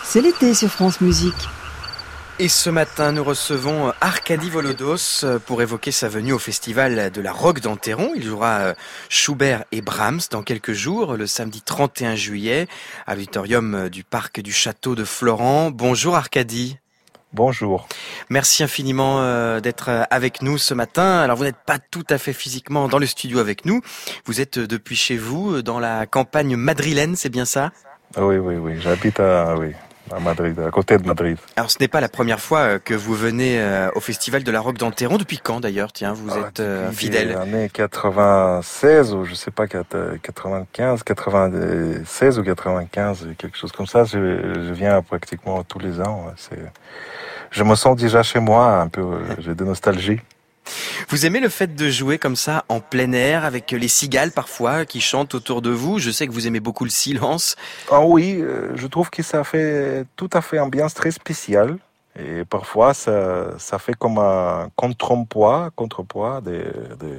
C'est l'été sur France Musique. Et ce matin, nous recevons Arkady Volodos pour évoquer sa venue au festival de la Roque d'Enterron. Il jouera Schubert et Brahms dans quelques jours, le samedi trente et un juillet, à l'auditorium du Parc du Château de Florent. Bonjour Arkady. Bonjour. Merci infiniment d'être avec nous ce matin. Alors vous n'êtes pas tout à fait physiquement dans le studio avec nous. Vous êtes depuis chez vous, dans la campagne madrilène, c'est bien ça ? Oui, oui, oui. J'habite à, oui, à Madrid, à côté de Madrid. Alors ce n'est pas la première fois que vous venez au festival de la Roque d'Enterron. Depuis quand d'ailleurs ? Tiens, vous ah, êtes euh, fidèle. L'année quatre-vingt-seize ou je sais pas, quatre-vingt-quinze, quatre-vingt-seize ou quatre-vingt-quinze, quelque chose comme ça. Je, je viens pratiquement tous les ans. C'est... Je me sens déjà chez moi, un peu, j'ai de nostalgie. Vous aimez le fait de jouer comme ça, en plein air, avec les cigales parfois, qui chantent autour de vous ? Je sais que vous aimez beaucoup le silence. Ah oui, je trouve que ça fait tout à fait une ambiance très spéciale. Et parfois, ça, ça fait comme un contrepoids, contrepoids de, de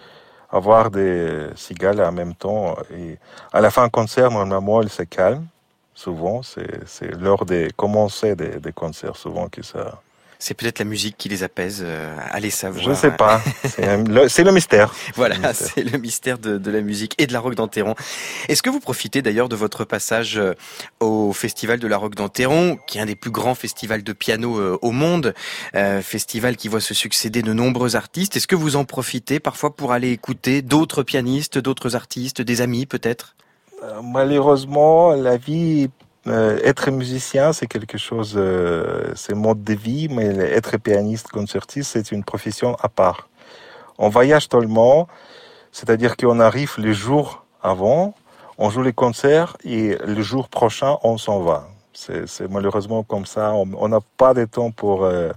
avoir des cigales en même temps. Et à la fin du concert, normalement, elle se calme. Souvent, c'est, c'est lors des commencer des, des concerts, souvent que ça... C'est peut-être la musique qui les apaise, euh, allez savoir. Je ne sais pas, c'est le, c'est le mystère. Voilà, le mystère. C'est le mystère de, de la musique et de la Roque d'Enterron. Est-ce que vous profitez d'ailleurs de votre passage au Festival de la Roque d'Enterron, qui est un des plus grands festivals de piano euh, au monde, euh, festival qui voit se succéder de nombreux artistes. Est-ce que vous en profitez parfois pour aller écouter d'autres pianistes, d'autres artistes, des amis peut-être ? euh, Malheureusement, la vie... Euh, être musicien, c'est quelque chose, euh, c'est un mode de vie, mais être pianiste, concertiste, c'est une profession à part. On voyage tellement, c'est-à-dire qu'on arrive les jours avant, on joue les concerts et le jour prochain, on s'en va. C'est, c'est malheureusement comme ça, on n'a pas de temps pour euh,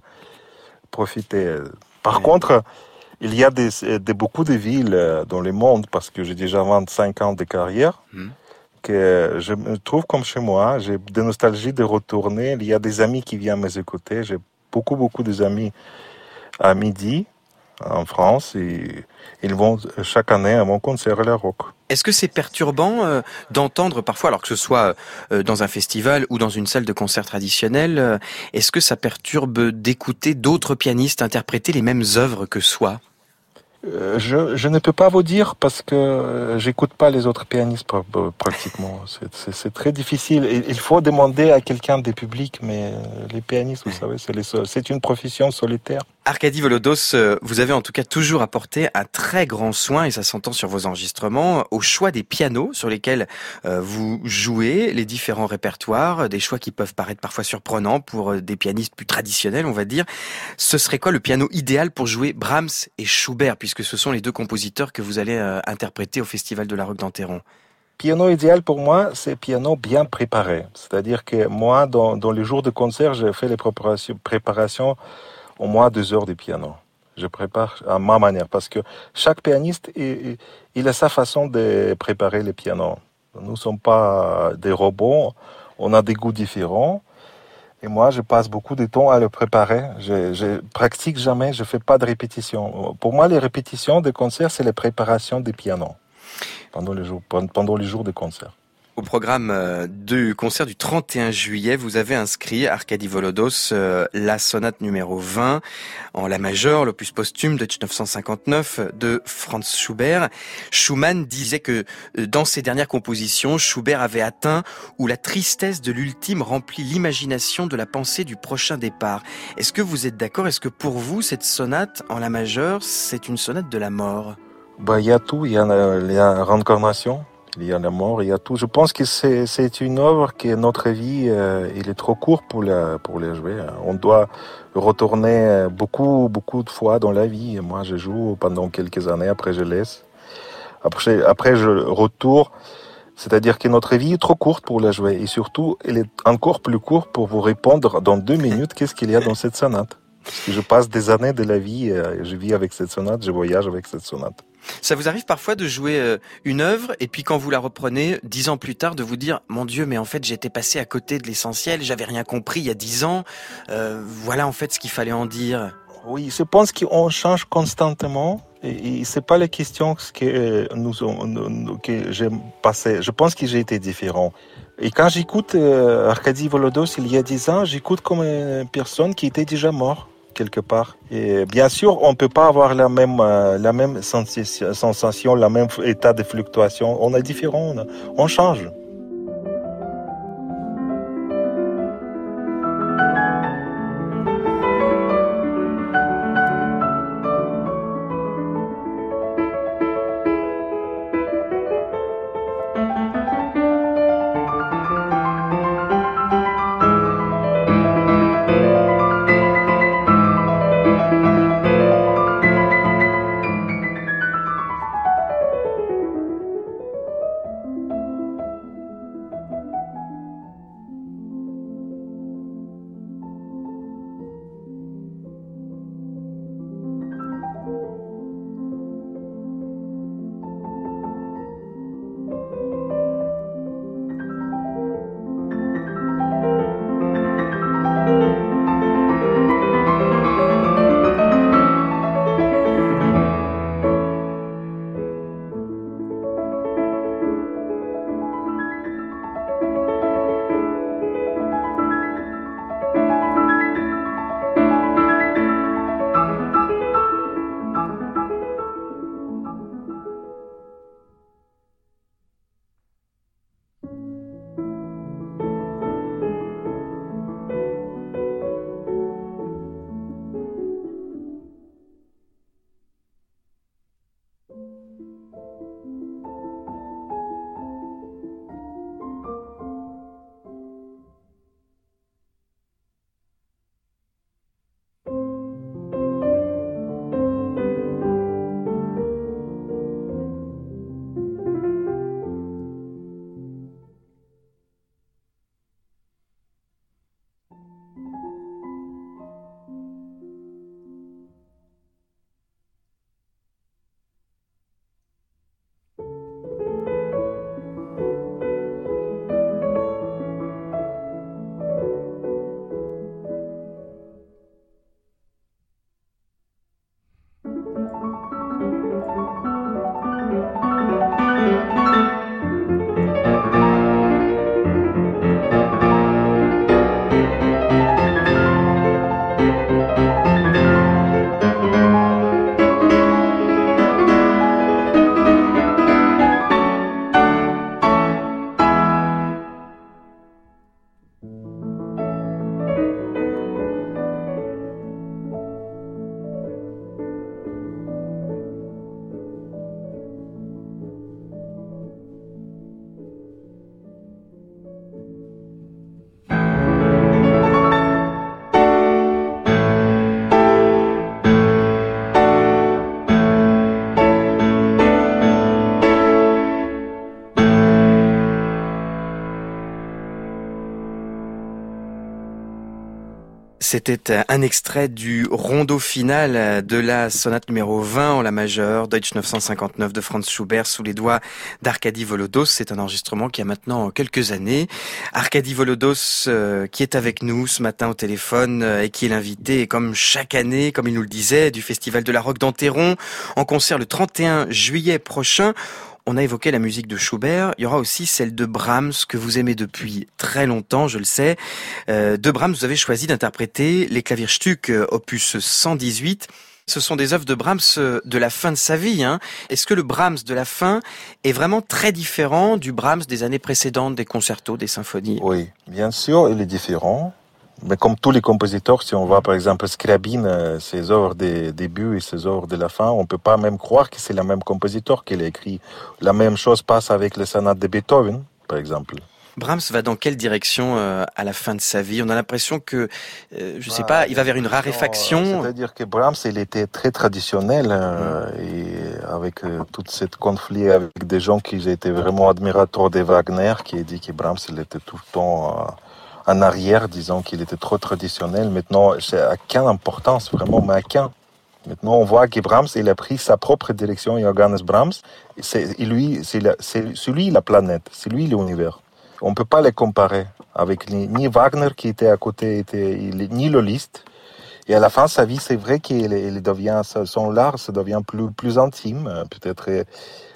profiter. Par oui. contre, il y a des, des, beaucoup de villes dans le monde, parce que j'ai déjà vingt-cinq ans de carrière, mmh. que je me trouve comme chez moi, j'ai de nostalgie de retourner. Il y a des amis qui viennent m'écouter. J'ai beaucoup, beaucoup d'amis à midi en France et ils vont chaque année à mon concert à la Roque. Est-ce que c'est perturbant euh, d'entendre parfois, alors que ce soit euh, dans un festival ou dans une salle de concert traditionnelle, euh, est-ce que ça perturbe d'écouter d'autres pianistes interpréter les mêmes œuvres que soi ? Euh, je, je ne peux pas vous dire parce que euh, j'écoute pas les autres pianistes pratiquement. C'est, c'est, c'est très difficile. Et, il faut demander à quelqu'un des publics, mais euh, les pianistes, vous savez, c'est, les, c'est une profession solitaire. Arkady Volodos, vous avez en tout cas toujours apporté un très grand soin, et ça s'entend sur vos enregistrements, au choix des pianos sur lesquels euh, vous jouez, les différents répertoires, des choix qui peuvent paraître parfois surprenants pour des pianistes plus traditionnels, on va dire. Ce serait quoi le piano idéal pour jouer Brahms et Schubert, puisque ce sont les deux compositeurs que vous allez euh, interpréter au Festival de la Roque d'Enterron? Piano idéal pour moi, c'est piano bien préparé. C'est-à-dire que moi, dans, dans les jours de concert, je fais les préparations, préparations au moins deux heures de piano. Je prépare à ma manière, parce que chaque pianiste, il, il a sa façon de préparer le piano. Nous ne sommes pas des robots, on a des goûts différents. Et moi, je passe beaucoup de temps à le préparer. Je, je pratique jamais, je fais pas de répétition. Pour moi, les répétitions de concert, c'est la préparation des pianos pendant les jours, pendant les jours de concert. Au programme du concert du trente et un juillet, vous avez inscrit, Arkady Volodos, la sonate numéro vingt en la majeure, l'opus posthume de dix-neuf cent cinquante-neuf de Franz Schubert. Schumann disait que dans ses dernières compositions, Schubert avait atteint où la tristesse de l'ultime remplit l'imagination de la pensée du prochain départ. Est-ce que vous êtes d'accord ? Est-ce que pour vous, cette sonate en la majeure, c'est une sonate de la mort ? Bah, il y a tout, il y a la, la réincarnation. Il y a la mort, il y a tout. Je pense que c'est, c'est une œuvre que notre vie, euh, il est trop court pour la, pour la jouer. On doit retourner beaucoup, beaucoup de fois dans la vie. Moi, je joue pendant quelques années, après je laisse. Après, après je retourne. C'est-à-dire que notre vie est trop courte pour la jouer. Et surtout, elle est encore plus courte pour vous répondre dans deux minutes qu'est-ce qu'il y a dans cette sonate. Parce que je passe des années de la vie, euh, je vis avec cette sonate, je voyage avec cette sonate. Ça vous arrive parfois de jouer une œuvre et puis quand vous la reprenez dix ans plus tard de vous dire « Mon Dieu, mais en fait j'étais passé à côté de l'essentiel, j'avais rien compris il y a dix ans, euh, voilà en fait ce qu'il fallait en dire ». Oui, je pense qu'on change constamment et, et c'est pas la question que nous que j'ai passé. Je pense que j'ai été différent. Et quand j'écoute euh, Arkady Volodos il y a dix ans, j'écoute comme une personne qui était déjà morte quelque part. Et bien sûr, on ne peut pas avoir la même, euh, la même sensation, le même état de fluctuation. On est différent, on, on change. C'était un extrait du rondo final de la sonate numéro vingt en la majeure, Deutsch neuf cent cinquante-neuf de Franz Schubert sous les doigts d'Arkady Volodos. C'est un enregistrement qui a maintenant quelques années. Arkady Volodos euh, qui est avec nous ce matin au téléphone euh, et qui est l'invité, comme chaque année, comme il nous le disait, du Festival de la Roque d'Enterron, en concert le trente et un juillet prochain. On a évoqué la musique de Schubert, il y aura aussi celle de Brahms que vous aimez depuis très longtemps, je le sais. Euh, de Brahms, vous avez choisi d'interpréter les Klavierstück opus cent dix-huit. Ce sont des œuvres de Brahms de la fin de sa vie. Hein. Est-ce que le Brahms de la fin est vraiment très différent du Brahms des années précédentes, des concertos, des symphonies ? Oui, bien sûr, il est différent. Mais comme tous les compositeurs, si on voit par exemple Scriabin, ses œuvres des débuts et ses œuvres de la fin, on ne peut pas même croire que c'est le même compositeur qui l'a écrit. La même chose passe avec les sonates de Beethoven, par exemple. Brahms va dans quelle direction euh, à la fin de sa vie ? On a l'impression que, euh, je ne sais pas, il va vers une raréfaction. C'est-à-dire que Brahms, il était très traditionnel euh, mmh. et avec euh, tout ce conflit avec des gens qui étaient vraiment admirateurs de Wagner, qui a dit que Brahms, il était tout le temps... Euh, en arrière, disons qu'il était trop traditionnel. Maintenant, c'est à quelle importance, vraiment, mais à quelle ? Maintenant, on voit que Brahms, il a pris sa propre direction, Johannes Brahms. C'est, lui, c'est, la, c'est, c'est lui la planète, c'est lui l'univers. On ne peut pas les comparer avec ni, ni Wagner qui était à côté, était, il, ni le Liszt. Et à la fin de sa vie, c'est vrai qu'il il devient, son art, ça devient plus, plus intime. Peut-être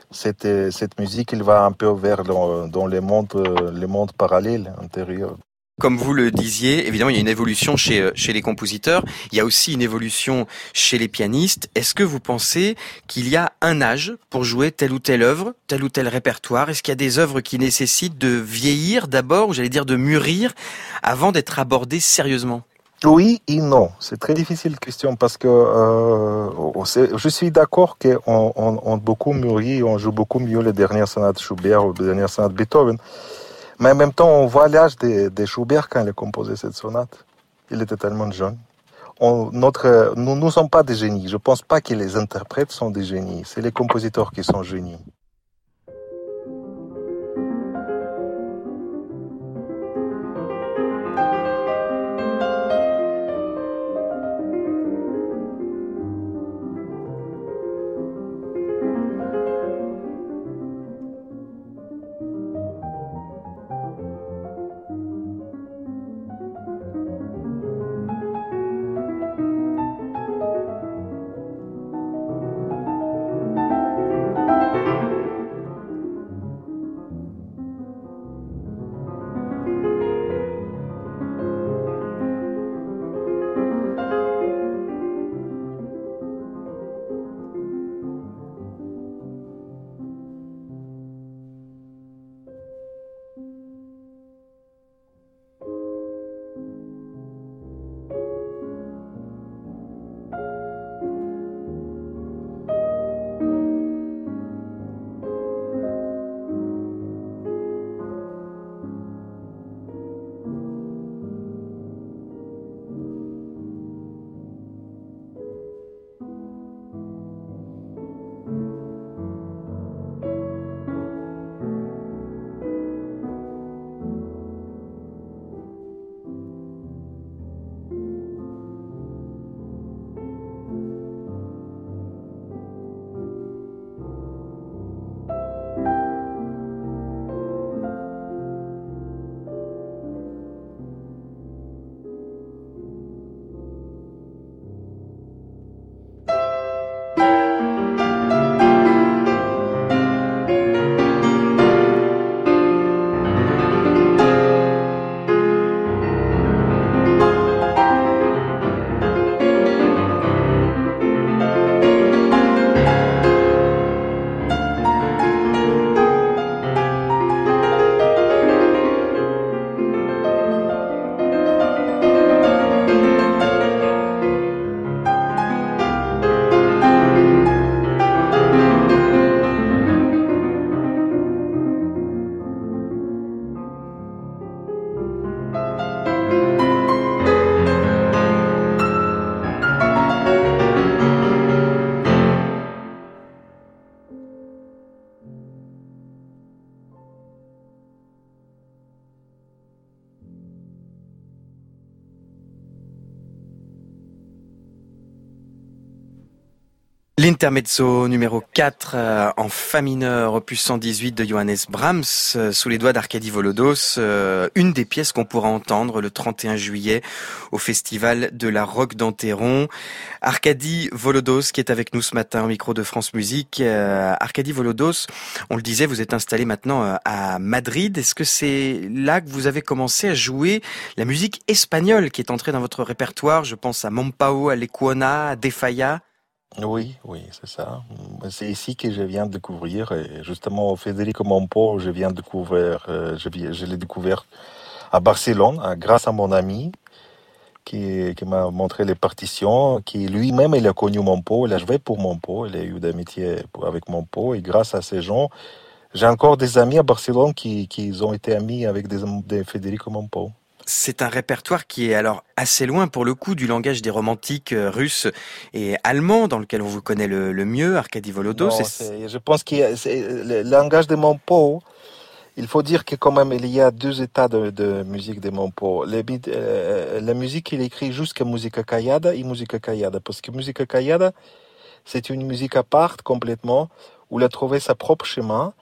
cette, cette musique, elle va un peu vers dans, dans les mondes, les mondes parallèles intérieurs. Comme vous le disiez, évidemment, il y a une évolution chez, chez les compositeurs. Il y a aussi une évolution chez les pianistes. Est-ce que vous pensez qu'il y a un âge pour jouer telle ou telle œuvre, tel ou tel répertoire? Est-ce qu'il y a des œuvres qui nécessitent de vieillir d'abord, ou j'allais dire de mûrir, avant d'être abordées sérieusement? Oui et non. C'est très difficile question parce que euh, je suis d'accord qu'on on, on beaucoup mûrit, on joue beaucoup mieux les dernières sonates Schubert ou les dernières sonates Beethoven. Mais en même temps, on voit l'âge de, de Schubert quand il a composé cette sonate. Il était tellement jeune. On, notre, nous ne sommes pas des génies. Je ne pense pas que les interprètes sont des génies. C'est les compositeurs qui sont génies. L'intermezzo numéro quatre euh, en fa mineur, opus cent dix-huit de Johannes Brahms, euh, sous les doigts d'Arkady Volodos, euh, une des pièces qu'on pourra entendre le trente et un juillet au festival de la Roque d'Enterron. Arkady Volodos qui est avec nous ce matin au micro de France Musique. Euh, Arkady Volodos, on le disait, vous êtes installé maintenant euh, à Madrid. Est-ce que c'est là que vous avez commencé à jouer la musique espagnole qui est entrée dans votre répertoire? Je pense à Mompao, à Lecuona, à De Falla. Oui, oui, c'est ça. C'est ici que je viens de découvrir, et justement, Federico Mompou, je viens de découvrir, euh, je, je l'ai découvert à Barcelone, grâce à mon ami, qui, qui m'a montré les partitions, qui lui-même, il a connu Mompou, il a joué pour Mompou, il a eu d'amitié avec Mompou, et grâce à ces gens, j'ai encore des amis à Barcelone qui, qui ont été amis avec des, des Federico Mompou. C'est un répertoire qui est alors assez loin pour le coup du langage des romantiques euh, russes et allemands, dans lequel on vous connaît le, le mieux, Arkady Volodos. Non, c'est, je pense que le langage de Mompou, il faut dire que quand même il y a deux états de, de musique de Mompou. Les, euh, la musique qu'il écrit jusqu'à Musica Callada et Musica Callada, parce que Musica Callada, c'est une musique à part complètement, où il a trouvé sa propre chemin.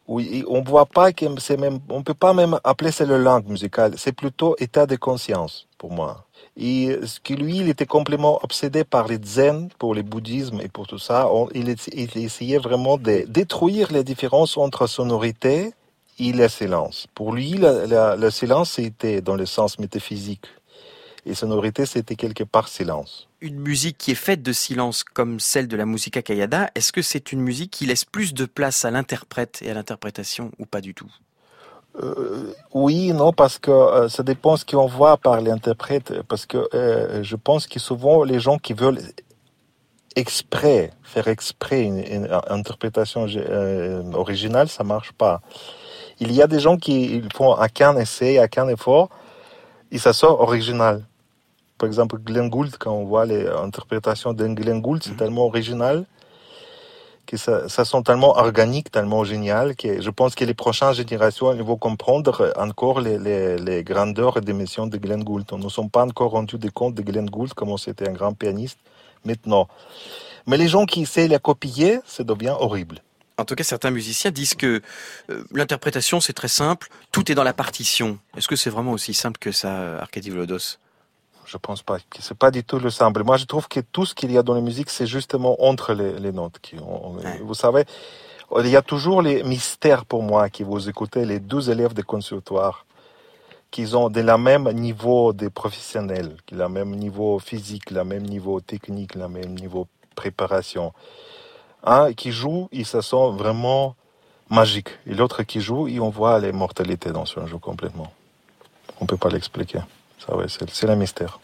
Oui, on voit pas que c'est même, on peut pas même appeler ça la langue musicale. C'est plutôt état de conscience pour moi. Et ce que lui, il était complètement obsédé par les zen, pour le bouddhisme et pour tout ça. On, il, il essayait vraiment de détruire les différences entre sonorité et le silence. Pour lui, la, la, le silence, c'était dans le sens métaphysique. Et sonorité, c'était quelque part silence. Une musique qui est faite de silence comme celle de la musica callada, est-ce que c'est une musique qui laisse plus de place à l'interprète et à l'interprétation ou pas du tout ? euh, Oui, non, parce que euh, ça dépend ce qu'on voit par l'interprète. Parce que euh, je pense que souvent, les gens qui veulent exprès, faire exprès une, une interprétation euh, originale, ça marche pas. Il y a des gens qui ils font aucun essai, aucun effort, et ça sort original. Par exemple, Glenn Gould, quand on voit les interprétations de Glenn Gould, c'est tellement original, que ça, ça sent tellement organique, tellement génial, que je pense que les prochaines générations vont comprendre encore les, les, les grandeurs et dimensions de Glenn Gould. On ne s'est pas encore rendu des compte de Glenn Gould, comment c'était un grand pianiste, maintenant. Mais les gens qui essaient de la copier, ça devient horrible. En tout cas, certains musiciens disent que euh, l'interprétation, c'est très simple, tout est dans la partition. Est-ce que c'est vraiment aussi simple que ça, Arkady Volodos ? Je pense pas. C'est pas du tout le simple. Moi, je trouve que tout ce qu'il y a dans la musique, c'est justement entre les, les notes. Qui, on, ouais. Vous savez, il y a toujours les mystères pour moi qui vous écoutez, les douze élèves de conservatoire, qui ont de la même niveau de professionnels, qui ont le même niveau physique, le même niveau technique, le même niveau préparation. Un qui joue, il se sent vraiment magique. Et l'autre qui joue, et on voit l'immortalité dans ce jeu complètement. On peut pas l'expliquer. Ça, ouais, c'est, c'est le mystère.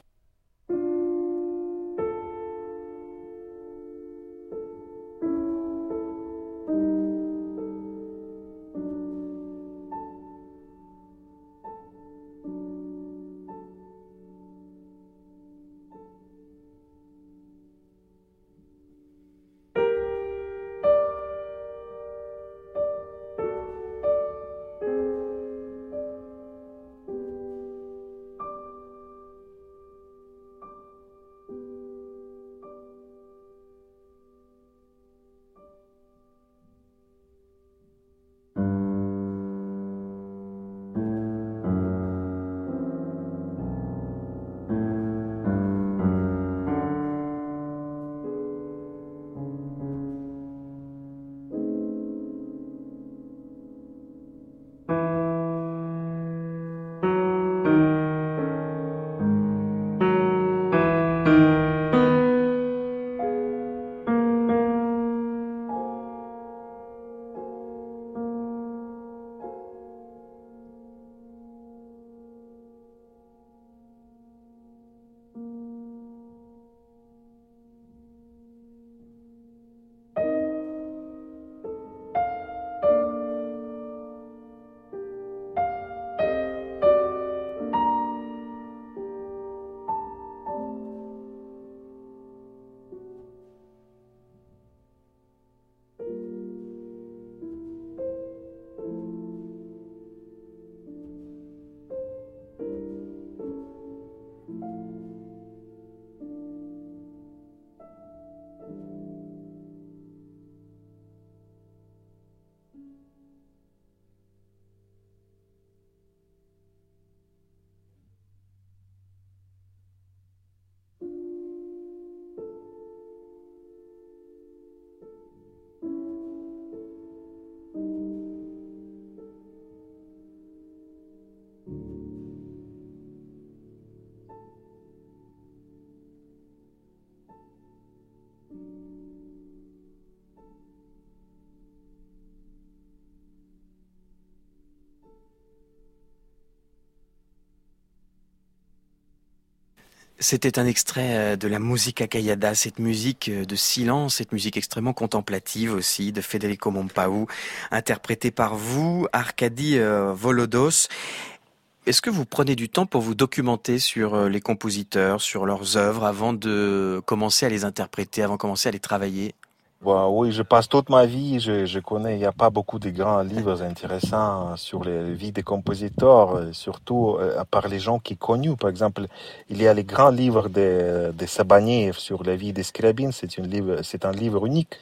C'était un extrait de la musica callada, cette musique de silence, cette musique extrêmement contemplative aussi, de Federico Mompau, interprétée par vous, Arkady Volodos. Est-ce que vous prenez du temps pour vous documenter sur les compositeurs, sur leurs œuvres, avant de commencer à les interpréter, avant de commencer à les travailler ? Bon, oui, je passe toute ma vie, je, je connais, il n'y a pas beaucoup de grands livres intéressants sur les vies des compositeurs, surtout à part les gens qui sont connus. Par exemple, il y a les grands livres de, de Sabanev sur la vie de Scriabin, c'est, une livre, c'est un livre unique.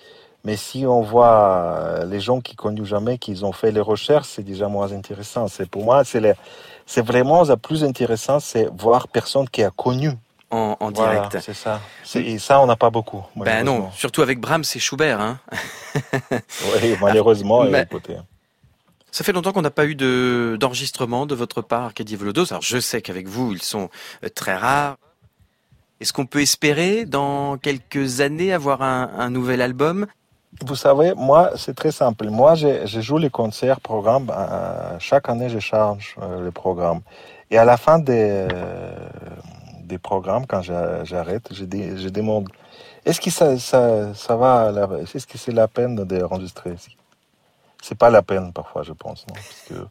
Mais si on voit les gens qui ne connaissent jamais, qui ont fait les recherches, c'est déjà moins intéressant. C'est, pour moi, c'est, les, c'est vraiment le plus intéressant, c'est voir personne qui a connu. En, en Voilà, direct. c'est ça. C'est, et ça, on n'a pas beaucoup. Ben non, surtout avec Brahms et Schubert. Hein. Oui, malheureusement. Alors, mais... écoutez. Ça fait longtemps qu'on n'a pas eu de, d'enregistrement de votre part, Arkady Volodos. Alors je sais qu'avec vous, ils sont très rares. Est-ce qu'on peut espérer, dans quelques années, avoir un, un nouvel album ? Vous savez, moi, c'est très simple. Moi, je, je joue les concerts, programmes. Euh, chaque année, je charge euh, le programme. Et à la fin des, euh, des programmes, quand j'arrête, je, je demande, est-ce que ça, ça, ça va, est-ce que c'est la peine d'enregistrer ici ? C'est pas la peine, parfois, je pense. Non, parce que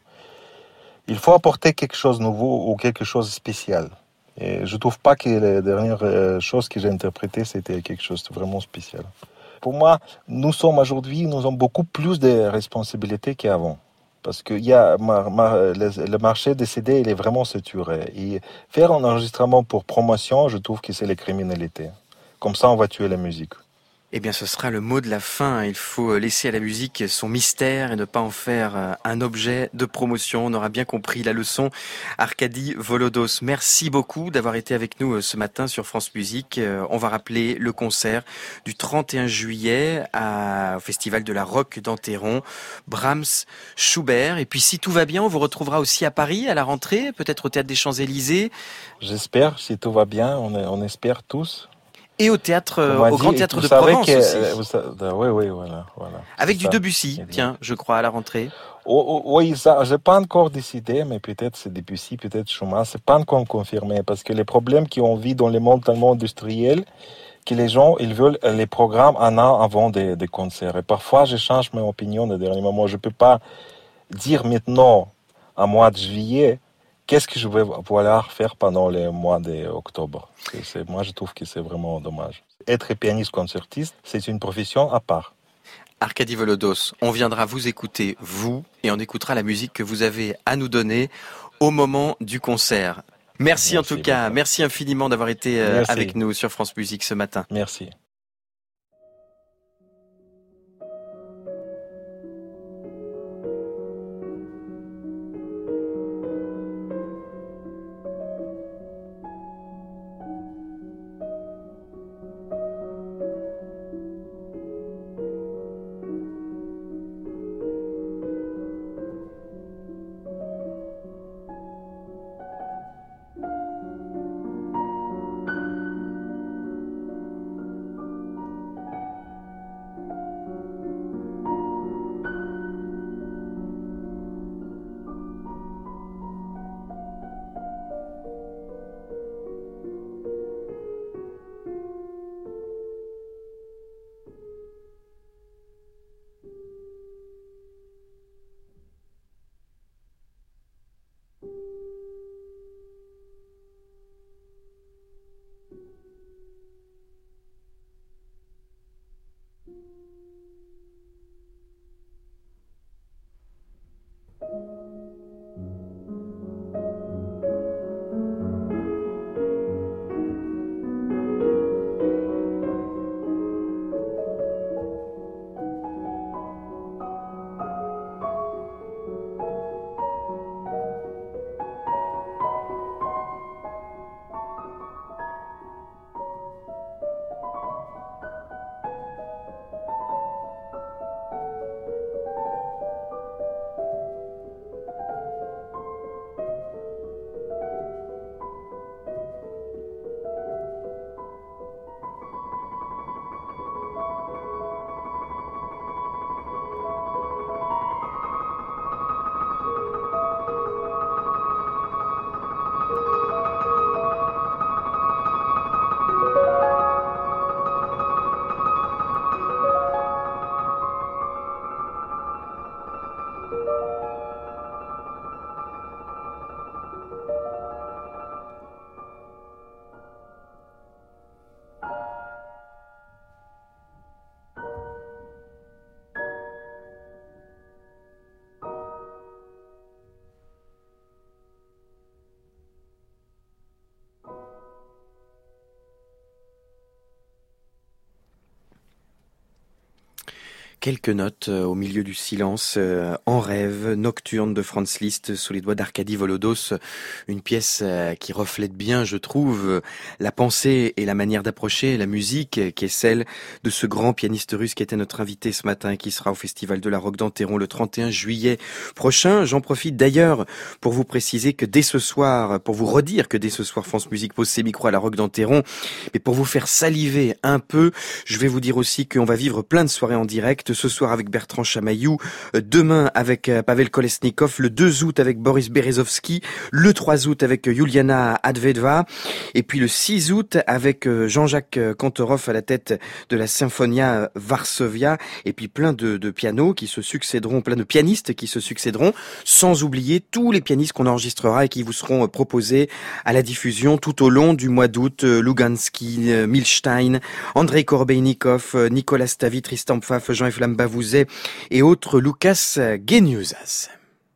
il faut apporter quelque chose de nouveau ou quelque chose de spécial. Et je trouve pas que les dernières choses que j'ai interprétées, c'était quelque chose de vraiment spécial. Pour moi, nous sommes aujourd'hui, nous avons beaucoup plus de responsabilités qu'avant. Parce que y a, ma, ma, le, le marché des C D, il est vraiment saturé. Et faire un enregistrement pour promotion, je trouve que c'est la criminalité. Comme ça, on va tuer la musique. Eh bien, ce sera le mot de la fin. Il faut laisser à la musique son mystère et ne pas en faire un objet de promotion. On aura bien compris la leçon. Arkady Volodos, merci beaucoup d'avoir été avec nous ce matin sur France Musique. On va rappeler le concert du trente et un juillet à, au Festival de la Roque d'Enterron. Brahms, Schubert. Et puis, si tout va bien, on vous retrouvera aussi à Paris à la rentrée, peut-être au Théâtre des Champs-Élysées. J'espère, si tout va bien, on, on espère tous. Et au théâtre, au dit, Grand Théâtre de savez Provence que, aussi. Vous savez, oui, oui, voilà, voilà. Avec du ça. Debussy, tiens, je crois, à la rentrée. Oh, oh, oui, ça, j'ai pas encore décidé, mais peut-être c'est Debussy, peut-être Schumann, c'est pas encore confirmé, parce que les problèmes qu'on vit dans le monde tellement industriel, que les gens, ils veulent les programmes un an avant des, des concerts. Et parfois, je change mon opinion au dernier moment. Je peux pas dire maintenant, en mois de juillet, qu'est-ce que je vais vouloir faire pendant les mois d'octobre. C'est, c'est, moi, je trouve que c'est vraiment dommage. Être pianiste concertiste, c'est une profession à part. Arkady Volodos, on viendra vous écouter, vous, et on écoutera la musique que vous avez à nous donner au moment du concert. Merci, merci en tout cas, beaucoup. Merci infiniment d'avoir été merci. avec nous sur France Musique ce matin. Merci. quelques notes au milieu du silence, en rêve, nocturne de Franz Liszt sous les doigts d'Arkady Volodos, une pièce qui reflète bien, je trouve, la pensée et la manière d'approcher la musique qui est celle de ce grand pianiste russe qui était notre invité ce matin et qui sera au Festival de la Roque d'Enterron le trente et un juillet prochain. J'en profite d'ailleurs pour vous préciser que dès ce soir, pour vous redire que dès ce soir France Musique pose ses micros à la Roque d'Enterron, mais pour vous faire saliver un peu, je vais vous dire aussi qu'on va vivre plein de soirées en direct, ce soir avec Bertrand Chamaillou, demain avec Pavel Kolesnikov, le deux août avec Boris Berezovsky, le trois août avec Yuliana Advedva, et puis le six août avec Jean-Jacques Kantorov à la tête de la Symphonia Varsovia, et puis plein de, de pianos qui se succéderont, plein de pianistes qui se succéderont, sans oublier tous les pianistes qu'on enregistrera et qui vous seront proposés à la diffusion tout au long du mois d'août. Lugansky, Milstein, Andrei Korbeinikov, Nicolas Stavi, Tristan Pfaff, Jean-Yves Lambavouzet et autres, Lucas Geniusas.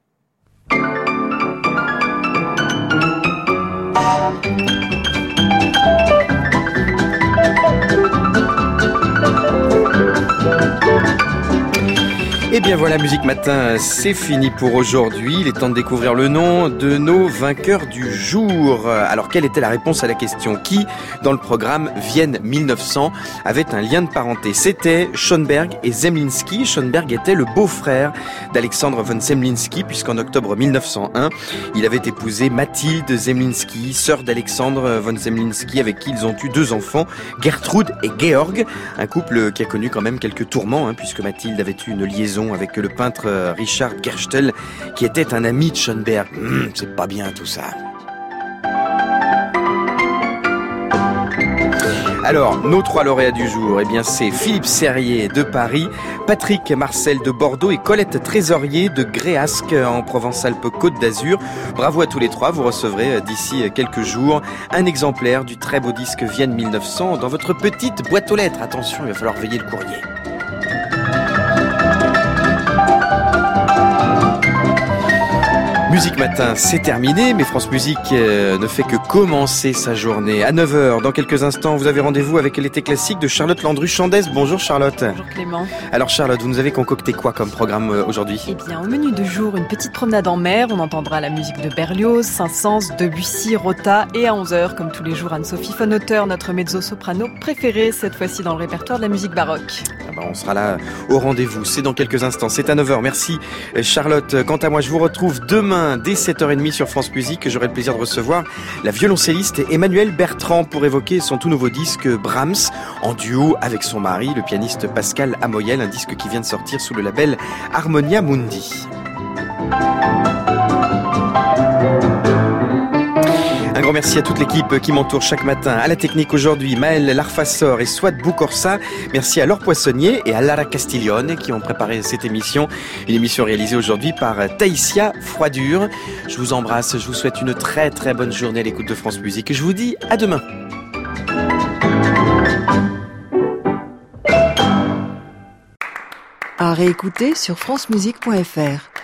Et bien voilà, Musique Matin, c'est fini pour aujourd'hui. Il est temps de découvrir le nom de nos vainqueurs du jour. Alors, quelle était la réponse à la question qui, dans le programme Vienne mille neuf cents, avait un lien de parenté? C'était Schoenberg et Zemlinsky. Schoenberg était le beau-frère d'Alexandre von Zemlinsky, puisqu'en octobre mille neuf cent un, il avait épousé Mathilde Zemlinsky, sœur d'Alexandre von Zemlinsky, avec qui ils ont eu deux enfants, Gertrude et Georg. Un couple qui a connu quand même quelques tourments, hein, puisque Mathilde avait eu une liaison avec le peintre Richard Gerstel, qui était un ami de Schoenberg. Mmh, c'est pas bien tout ça. Alors, nos trois lauréats du jour, eh bien, c'est Philippe Serrier de Paris, Patrick Marcel de Bordeaux et Colette Trésorier de Gréasque en Provence-Alpes-Côte d'Azur. Bravo à tous les trois, vous recevrez d'ici quelques jours un exemplaire du très beau disque Vienne mille neuf cents dans votre petite boîte aux lettres. Attention, il va falloir veiller le courrier. Musique Matin, c'est terminé, mais France Musique euh, ne fait que commencer sa journée. À neuf heures, dans quelques instants, vous avez rendez-vous avec l'été classique de Charlotte Landru-Chandès. Bonjour Charlotte. Bonjour Clément. Alors Charlotte, vous nous avez concocté quoi comme programme euh, aujourd'hui? Eh bien, au menu de jour, une petite promenade en mer. On entendra la musique de Berlioz, Saint-Saëns, Debussy, Rota. Et à onze heures, comme tous les jours, Anne-Sophie Von-Auteur, notre mezzo-soprano préférée, cette fois-ci dans le répertoire de la musique baroque. Ah bah, on sera là au rendez-vous, c'est dans quelques instants, c'est à neuf heures. Merci Charlotte. Quant à moi, je vous retrouve demain dès sept heures trente sur France Musique. J'aurai le plaisir de recevoir la violoncelliste Emmanuelle Bertrand pour évoquer son tout nouveau disque Brahms en duo avec son mari, le pianiste Pascal Amoyel, un disque qui vient de sortir sous le label Harmonia Mundi. Un grand merci à toute l'équipe qui m'entoure chaque matin. À la technique aujourd'hui, Maël Larfassor et Swat Boukorsa. Merci à Laure Poissonnier et à Lara Castiglione qui ont préparé cette émission. Une émission réalisée aujourd'hui par Taïsia Froidure. Je vous embrasse, je vous souhaite une très très bonne journée à l'écoute de France Musique et je vous dis à demain. À réécouter sur francemusique point f r.